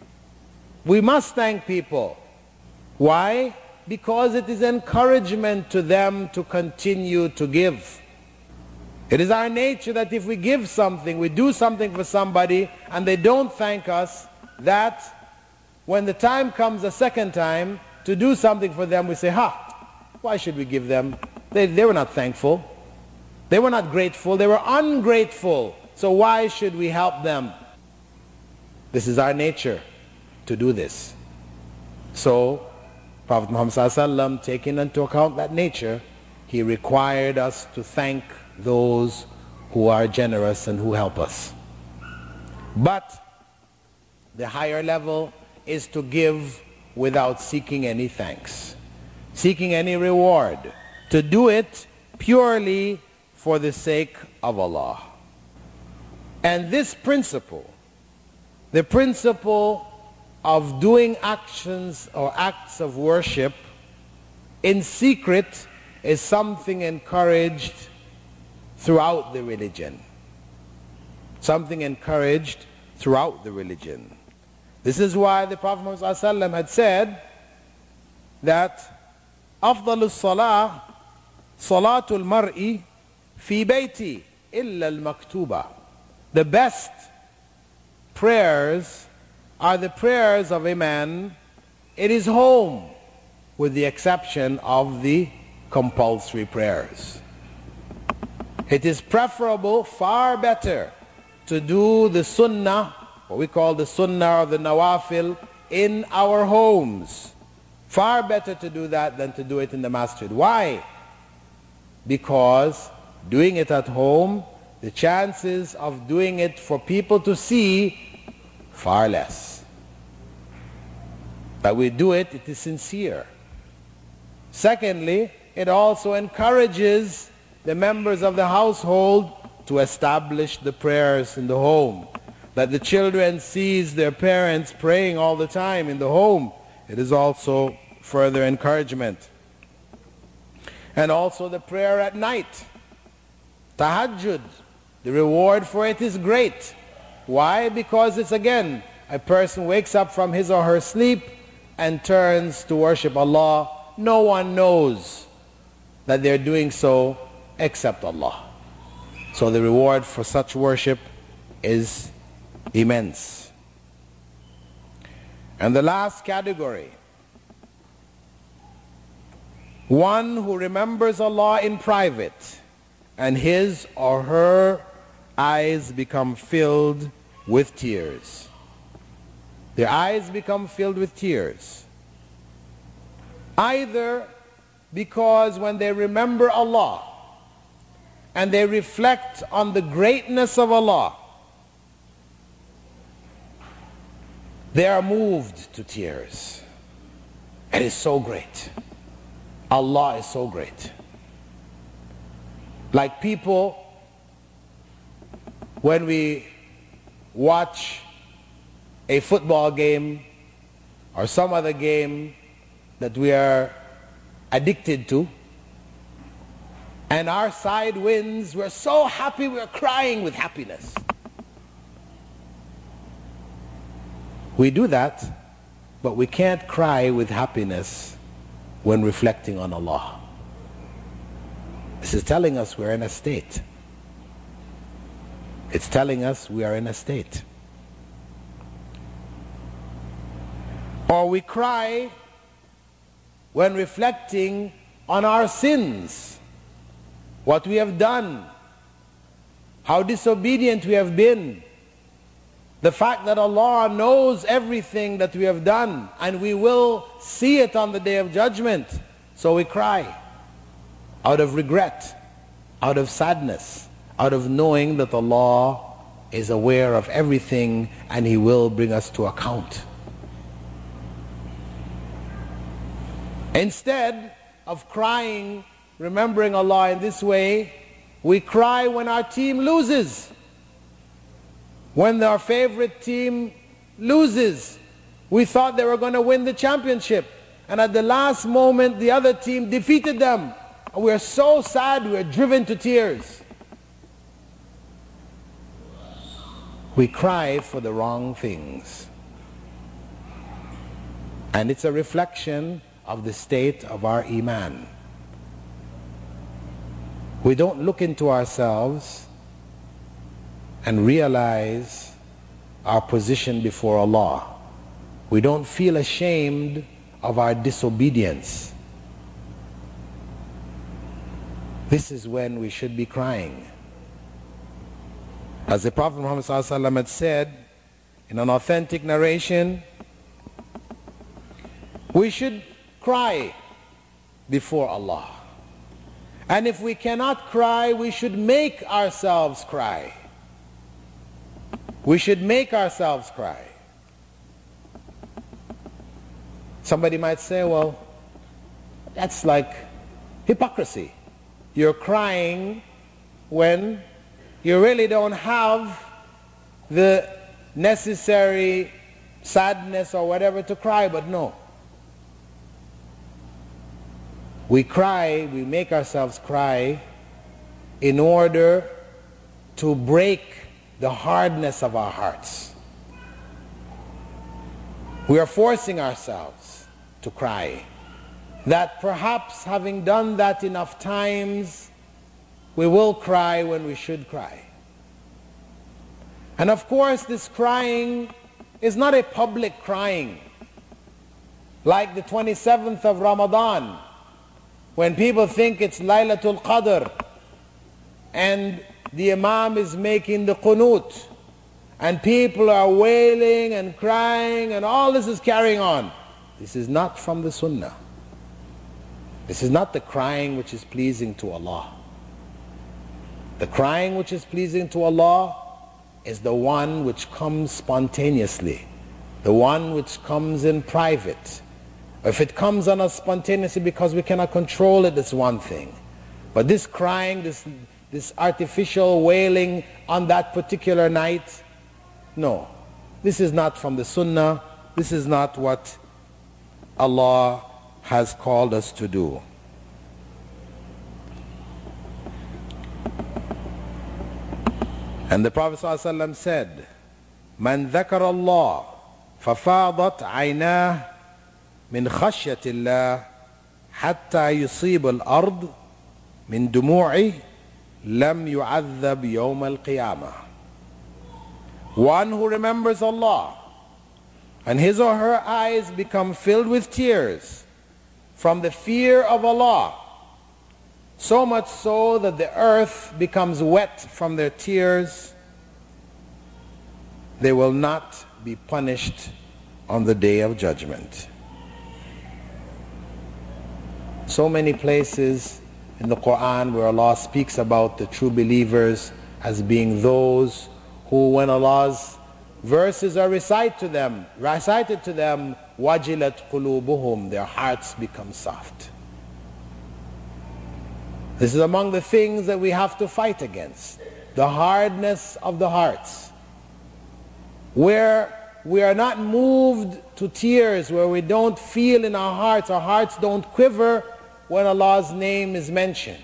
[SPEAKER 1] We must thank people. Why? Because it is encouragement to them to continue to give. It is our nature that if we give something, we do something for somebody and they don't thank us, that when the time comes a second time to do something for them, we say, ha, why should we give them? They, they were not thankful. They were not grateful. They were ungrateful. So why should we help them? This is our nature to do this. So Prophet Muhammad ﷺ, taking into account that nature, he required us to thank those who are generous and who help us. But the higher level is to give without seeking any thanks, seeking any reward, to do it purely for the sake of Allah. And this principle, the principle of doing actions or acts of worship in secret, is something encouraged throughout the religion. Something encouraged throughout the religion. This is why the Prophet Muhammad ﷺ had said that أفضل الصلاة صلاة المرء في بيتي إلا المكتوبة. The best prayers are the prayers of a man in his home, with the exception of the compulsory prayers. It is preferable, far better, to do the sunnah, what we call the sunnah or the nawafil, in our homes. Far better to do that than to do it in the masjid. Why? Because doing it at home, the chances of doing it for people to see, far less. That we do it, it is sincere. Secondly, it also encourages the members of the household to establish the prayers in the home. That the children sees their parents praying all the time in the home. It is also further encouragement. And also the prayer at night. Tahajjud. The reward for it is great. Why? Because it's, again, a person wakes up from his or her sleep and turns to worship Allah. No one knows that they're doing so except Allah. So the reward for such worship is immense. And the last category, one who remembers Allah in private and his or her eyes become filled with tears. Their eyes become filled with tears. Either because when they remember Allah and they reflect on the greatness of Allah, they are moved to tears. It is so great. Allah is so great. Like people, when we watch a football game or some other game that we are addicted to, and our side wins, we're so happy, we're crying with happiness. We do that, but we can't cry with happiness when reflecting on Allah. This is telling us we're in a state. It's telling us we are in a state. Or we cry when reflecting on our sins, what we have done, how disobedient we have been, the fact that Allah knows everything that we have done, and we will see it on the Day of Judgment. So we cry out of regret, out of sadness, out of knowing that Allah is aware of everything and He will bring us to account. Instead of crying, remembering Allah in this way, we cry when our team loses. When our favorite team loses. We thought they were going to win the championship, and at the last moment the other team defeated them. And we're so sad, we're driven to tears. We cry for the wrong things. And it's a reflection of the state of our Iman. We don't look into ourselves and realize our position before Allah. We don't feel ashamed of our disobedience. This is when we should be crying. As the Prophet Muhammad ﷺ had said in an authentic narration, we should cry before Allah. And if we cannot cry, we should make ourselves cry. We should make ourselves cry. Somebody might say, well, that's like hypocrisy. You're crying when you really don't have the necessary sadness or whatever to cry, but no. We cry, we make ourselves cry in order to break the hardness of our hearts. We are forcing ourselves to cry. That perhaps having done that enough times, we will cry when we should cry. And of course, this crying is not a public crying, like the twenty-seventh of Ramadan, when people think it's Laylatul Qadr, and the Imam is making the qunut, and people are wailing and crying, and all this is carrying on. This is not from the Sunnah. This is not the crying which is pleasing to Allah. The crying which is pleasing to Allah is the one which comes spontaneously, the one which comes in private. If it comes on us spontaneously because we cannot control it, that's one thing. But this crying, this, this artificial wailing on that particular night, no. This is not from the Sunnah. This is not what Allah has called us to do. And the Prophet ﷺ said, "Man ذكر الله ففاضت عيناه من خشية الله حتى يصيب الأرض من دموعه لم يعذب يوم القيامة." One who remembers Allah and his or her eyes become filled with tears from the fear of Allah, so much so that the earth becomes wet from their tears, they will not be punished on the day of judgment. So many places in the Quran where Allah speaks about the true believers as being those who, when Allah's verses are recited to them, recited to them, wajilat qulubuhum, their hearts become soft. This is among the things that we have to fight against, the hardness of the hearts, where we are not moved to tears, where we don't feel in our hearts, our hearts don't quiver when Allah's name is mentioned.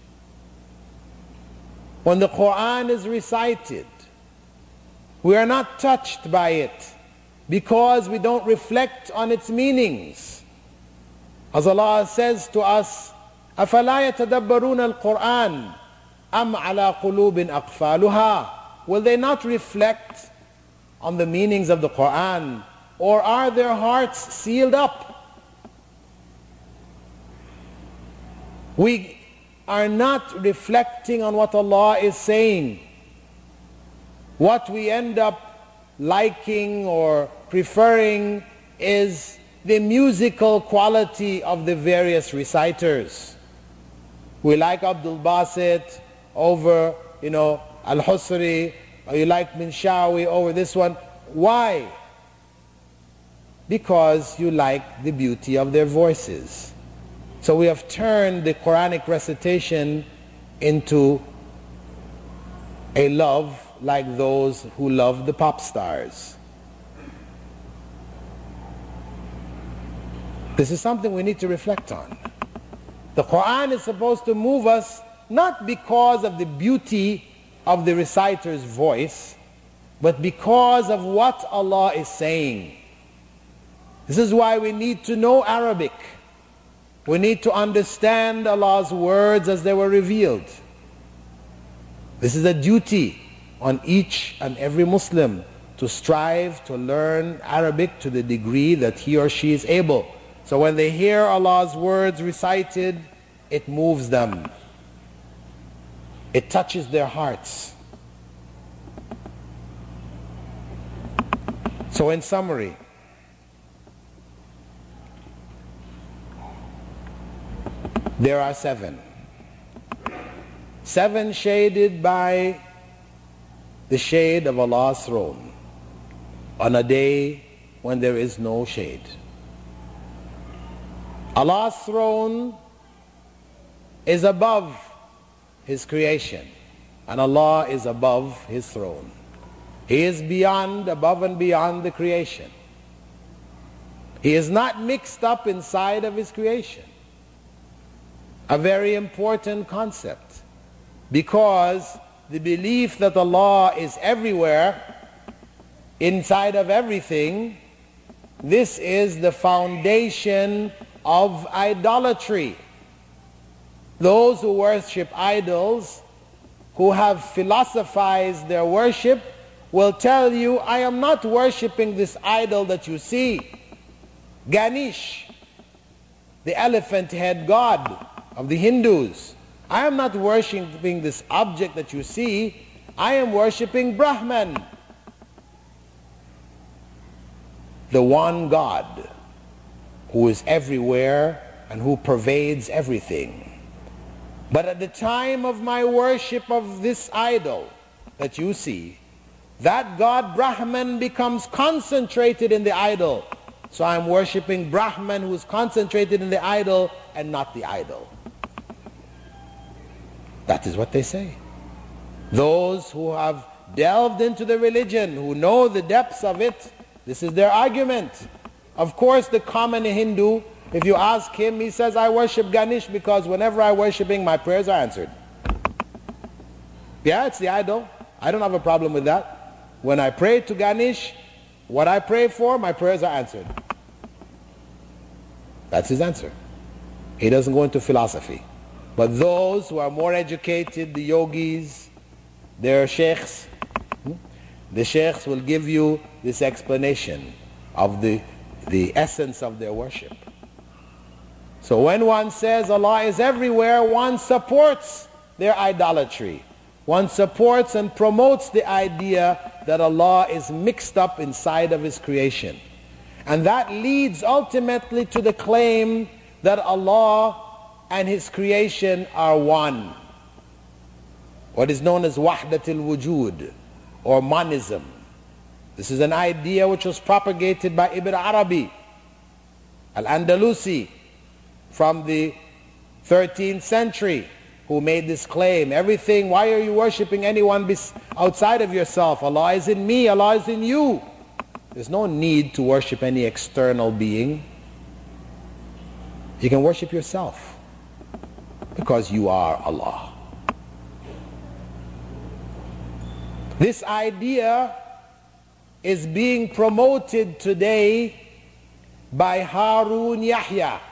[SPEAKER 1] When the Quran is recited, we are not touched by it because we don't reflect on its meanings. As Allah says to us, أَفَلَا يَتَدَبَّرُونَ الْقُرْآنَ أَمْ عَلَى قُلُوبٍ أَقْفَالُهَا. Will they not reflect on the meanings of the Quran, or are their hearts sealed up? We are not reflecting on what Allah is saying. What we end up liking or preferring is the musical quality of the various reciters. We like Abdul Basit over, you know, Al-Husri, or you like Minshawi over this one. Why? Because you like the beauty of their voices. So we have turned the Quranic recitation into a love like those who love the pop stars. This is something we need to reflect on. The Quran is supposed to move us not because of the beauty of the reciter's voice, but because of what Allah is saying. This is why we need to know Arabic. We need to understand Allah's words as they were revealed. This is a duty on each and every Muslim to strive to learn Arabic to the degree that he or she is able. So when they hear Allah's words recited, it moves them. It touches their hearts. So in summary, there are seven. Seven shaded by the shade of Allah's throne on a day when there is no shade. Allah's throne is above His creation, and Allah is above His throne. He is beyond, above and beyond the creation. He is not mixed up inside of His creation. A very important concept, because the belief that Allah is everywhere, inside of everything, this is the foundation of idolatry. Those who worship idols, who have philosophized their worship, will tell you, I am not worshipping this idol that you see. Ganesh, the elephant head god of the Hindus. I am not worshipping this object that you see. I am worshipping Brahman, the one God who is everywhere and who pervades everything. But at the time of my worship of this idol that you see, that God Brahman becomes concentrated in the idol. So I'm worshipping Brahman who is concentrated in the idol and not the idol. That is what they say. Those who have delved into the religion, who know the depths of it, this is their argument. Of course, the common Hindu, if you ask him, he says, I worship Ganesh because whenever I worship him, my prayers are answered. Yeah, it's the idol. I don't have a problem with that. When I pray to Ganesh, what I pray for, my prayers are answered. That's his answer. He doesn't go into philosophy. But those who are more educated, the yogis, their sheikhs, the sheikhs will give you this explanation of the, the essence of their worship. So when one says Allah is everywhere, one supports their idolatry. One supports and promotes the idea that Allah is mixed up inside of His creation. And that leads ultimately to the claim that Allah and His creation are one. What is known as Wahdatul Wujud, or monism. This is an idea which was propagated by Ibn Arabi al-Andalusi from the thirteenth century, who made this claim. Everything, why are you worshipping anyone outside of yourself? Allah is in me, Allah is in you. There's no need to worship any external being. You can worship yourself because you are Allah. This idea is being promoted today by Harun Yahya.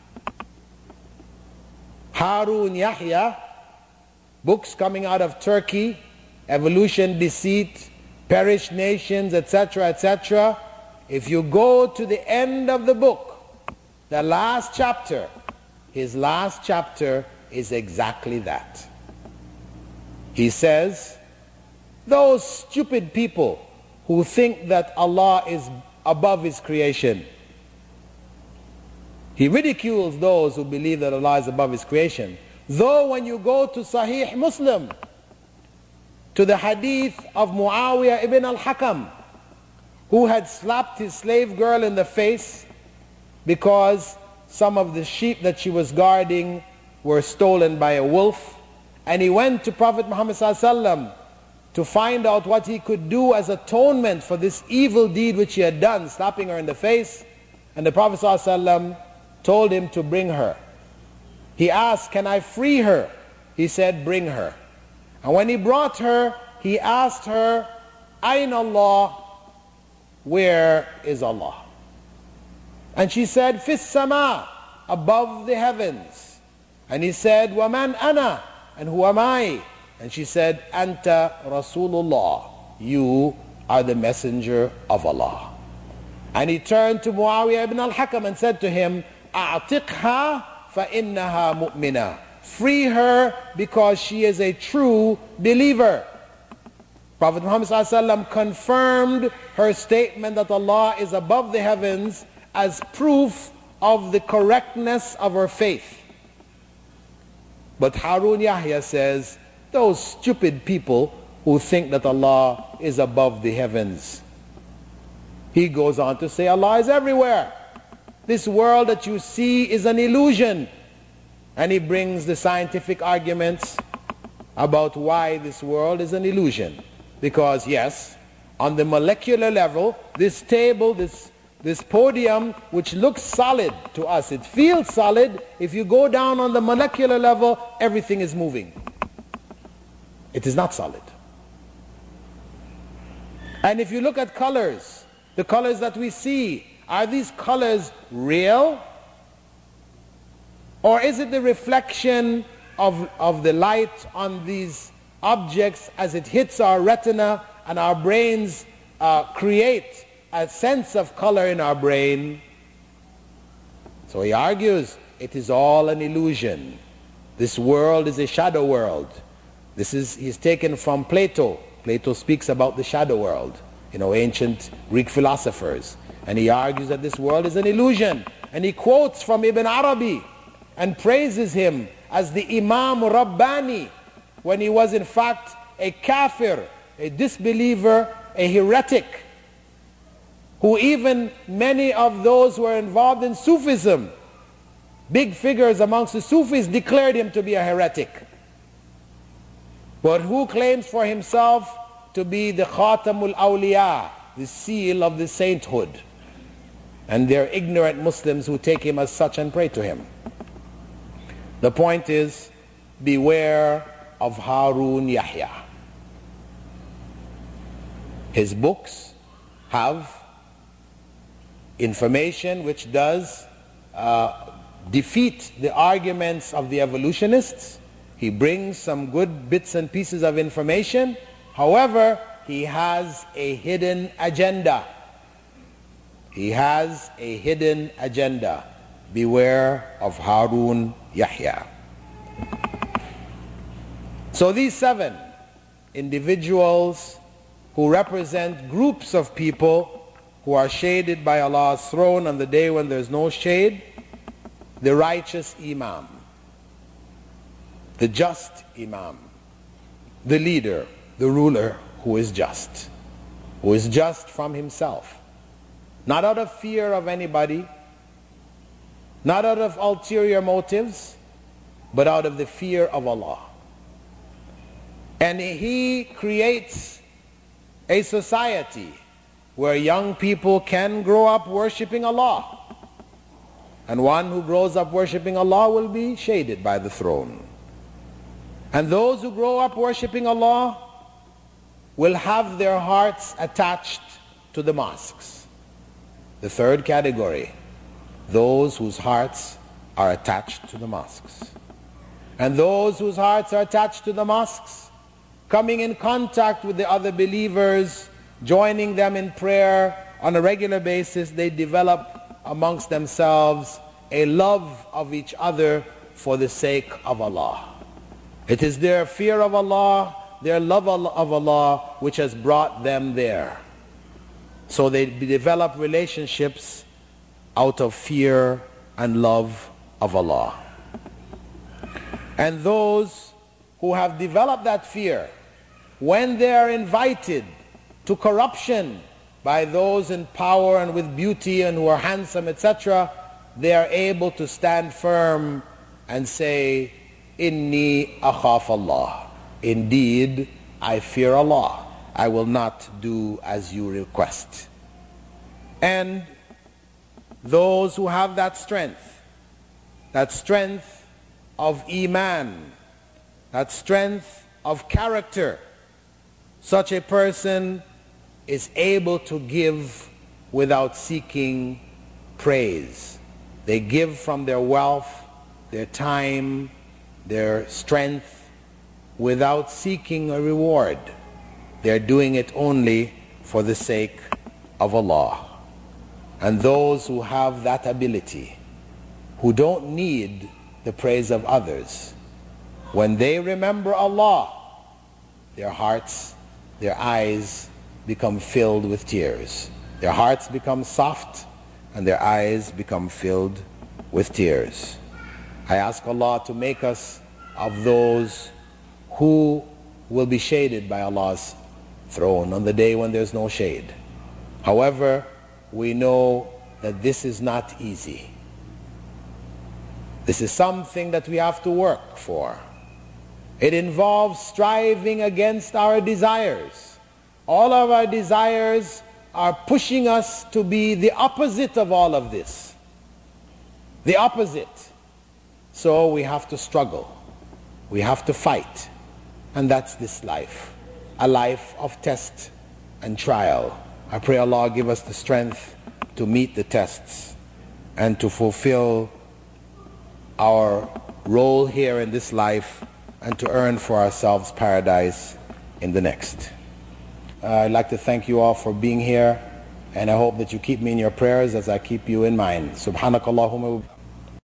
[SPEAKER 1] Harun Yahya, books coming out of Turkey, Evolution, Deceit, Perished Nations, et cetera, et cetera. If you go to the end of the book, the last chapter, his last chapter is exactly that. He says, those stupid people who think that Allah is above His creation. He ridicules those who believe that Allah is above His creation. Though when you go to Sahih Muslim, to the hadith of Muawiyah ibn al-Hakam, who had slapped his slave girl in the face because some of the sheep that she was guarding were stolen by a wolf, and he went to Prophet Muhammad sallallahu alaihi wasallam to find out what he could do as atonement for this evil deed which he had done, slapping her in the face. And the Prophet ﷺ told him to bring her. He asked, can I free her? He said, bring her. And when he brought her, he asked her, Ayn Allah, where is Allah? And she said, Fis sama, above the heavens. And he said, Waman ana, and who am I? And she said, Anta Rasulullah, you are the messenger of Allah. And he turned to Muawiyah ibn al-Hakam and said to him, A'tiqha fa innaha mu'mina. Free her because she is a true believer. Prophet Muhammad sallallahu alaihi wasallam confirmed her statement that Allah is above the heavens as proof of the correctness of her faith. But Harun Yahya says, those stupid people who think that Allah is above the heavens. He goes on to say Allah is everywhere. This world that you see is an illusion. And he brings the scientific arguments about why this world is an illusion. Because yes, on the molecular level, this table, this, this podium, which looks solid to us, it feels solid. If you go down on the molecular level, everything is moving. It is not solid. And if you look at colors, the colors that we see, are these colors real? Or is it the reflection of, of the light on these objects, as it hits our retina and our brains uh, create a sense of color in our brain. So he argues it is all an illusion. This world is a shadow world. This is, he's taken from Plato. Plato speaks about the shadow world, you know, ancient Greek philosophers. And he argues that this world is an illusion. And he quotes from Ibn Arabi and praises him as the Imam Rabbani, when he was in fact a kafir, a disbeliever, a heretic, who even many of those who were involved in Sufism, big figures amongst the Sufis, declared him to be a heretic. But who claims for himself to be the Khatamul Awliya, the seal of the sainthood? And they're ignorant Muslims who take him as such and pray to him. The point is, beware of Harun Yahya. His books have information which does uh, defeat the arguments of the evolutionists. He brings some good bits and pieces of information. However, he has a hidden agenda. He has a hidden agenda. Beware of Harun Yahya. So these seven individuals who represent groups of people who are shaded by Allah's throne on the day when there's no shade: the righteous Imam, the just Imam, the leader, the ruler who is just, who is just from himself, not out of fear of anybody, not out of ulterior motives, but out of the fear of Allah. And he creates a society where young people can grow up worshipping Allah. And one who grows up worshipping Allah will be shaded by the throne. And those who grow up worshipping Allah will have their hearts attached to the mosques. The third category, those whose hearts are attached to the mosques. And those whose hearts are attached to the mosques, coming in contact with the other believers, joining them in prayer on a regular basis, they develop amongst themselves a love of each other for the sake of Allah. It is their fear of Allah, their love of Allah, which has brought them there. So they develop relationships out of fear and love of Allah. And those who have developed that fear, when they are invited to corruption by those in power and with beauty and who are handsome, et cetera, they are able to stand firm and say, Inni akhaf Allah. Indeed, I fear Allah. I will not do as you request. And those who have that strength, that strength of Iman, that strength of character, such a person is able to give without seeking praise. They give from their wealth, their time, their strength, without seeking a reward. They're doing it only for the sake of Allah. And those who have that ability, who don't need the praise of others, when they remember Allah, their hearts, their eyes become filled with tears. Their hearts become soft and their eyes become filled with tears. I ask Allah to make us of those who will be shaded by Allah's throne on the day when there's no shade. However, we know that this is not easy. This is something that we have to work for. It involves striving against our desires. All of our desires are pushing us to be the opposite of all of this. The opposite. So we have to struggle. We have to fight. And that's this life. A life of test and trial. I pray Allah give us the strength to meet the tests and to fulfill our role here in this life and to earn for ourselves paradise in the next. Uh, I'd like to thank you all for being here, and I hope that you keep me in your prayers as I keep you in mine. Subhanakallahumma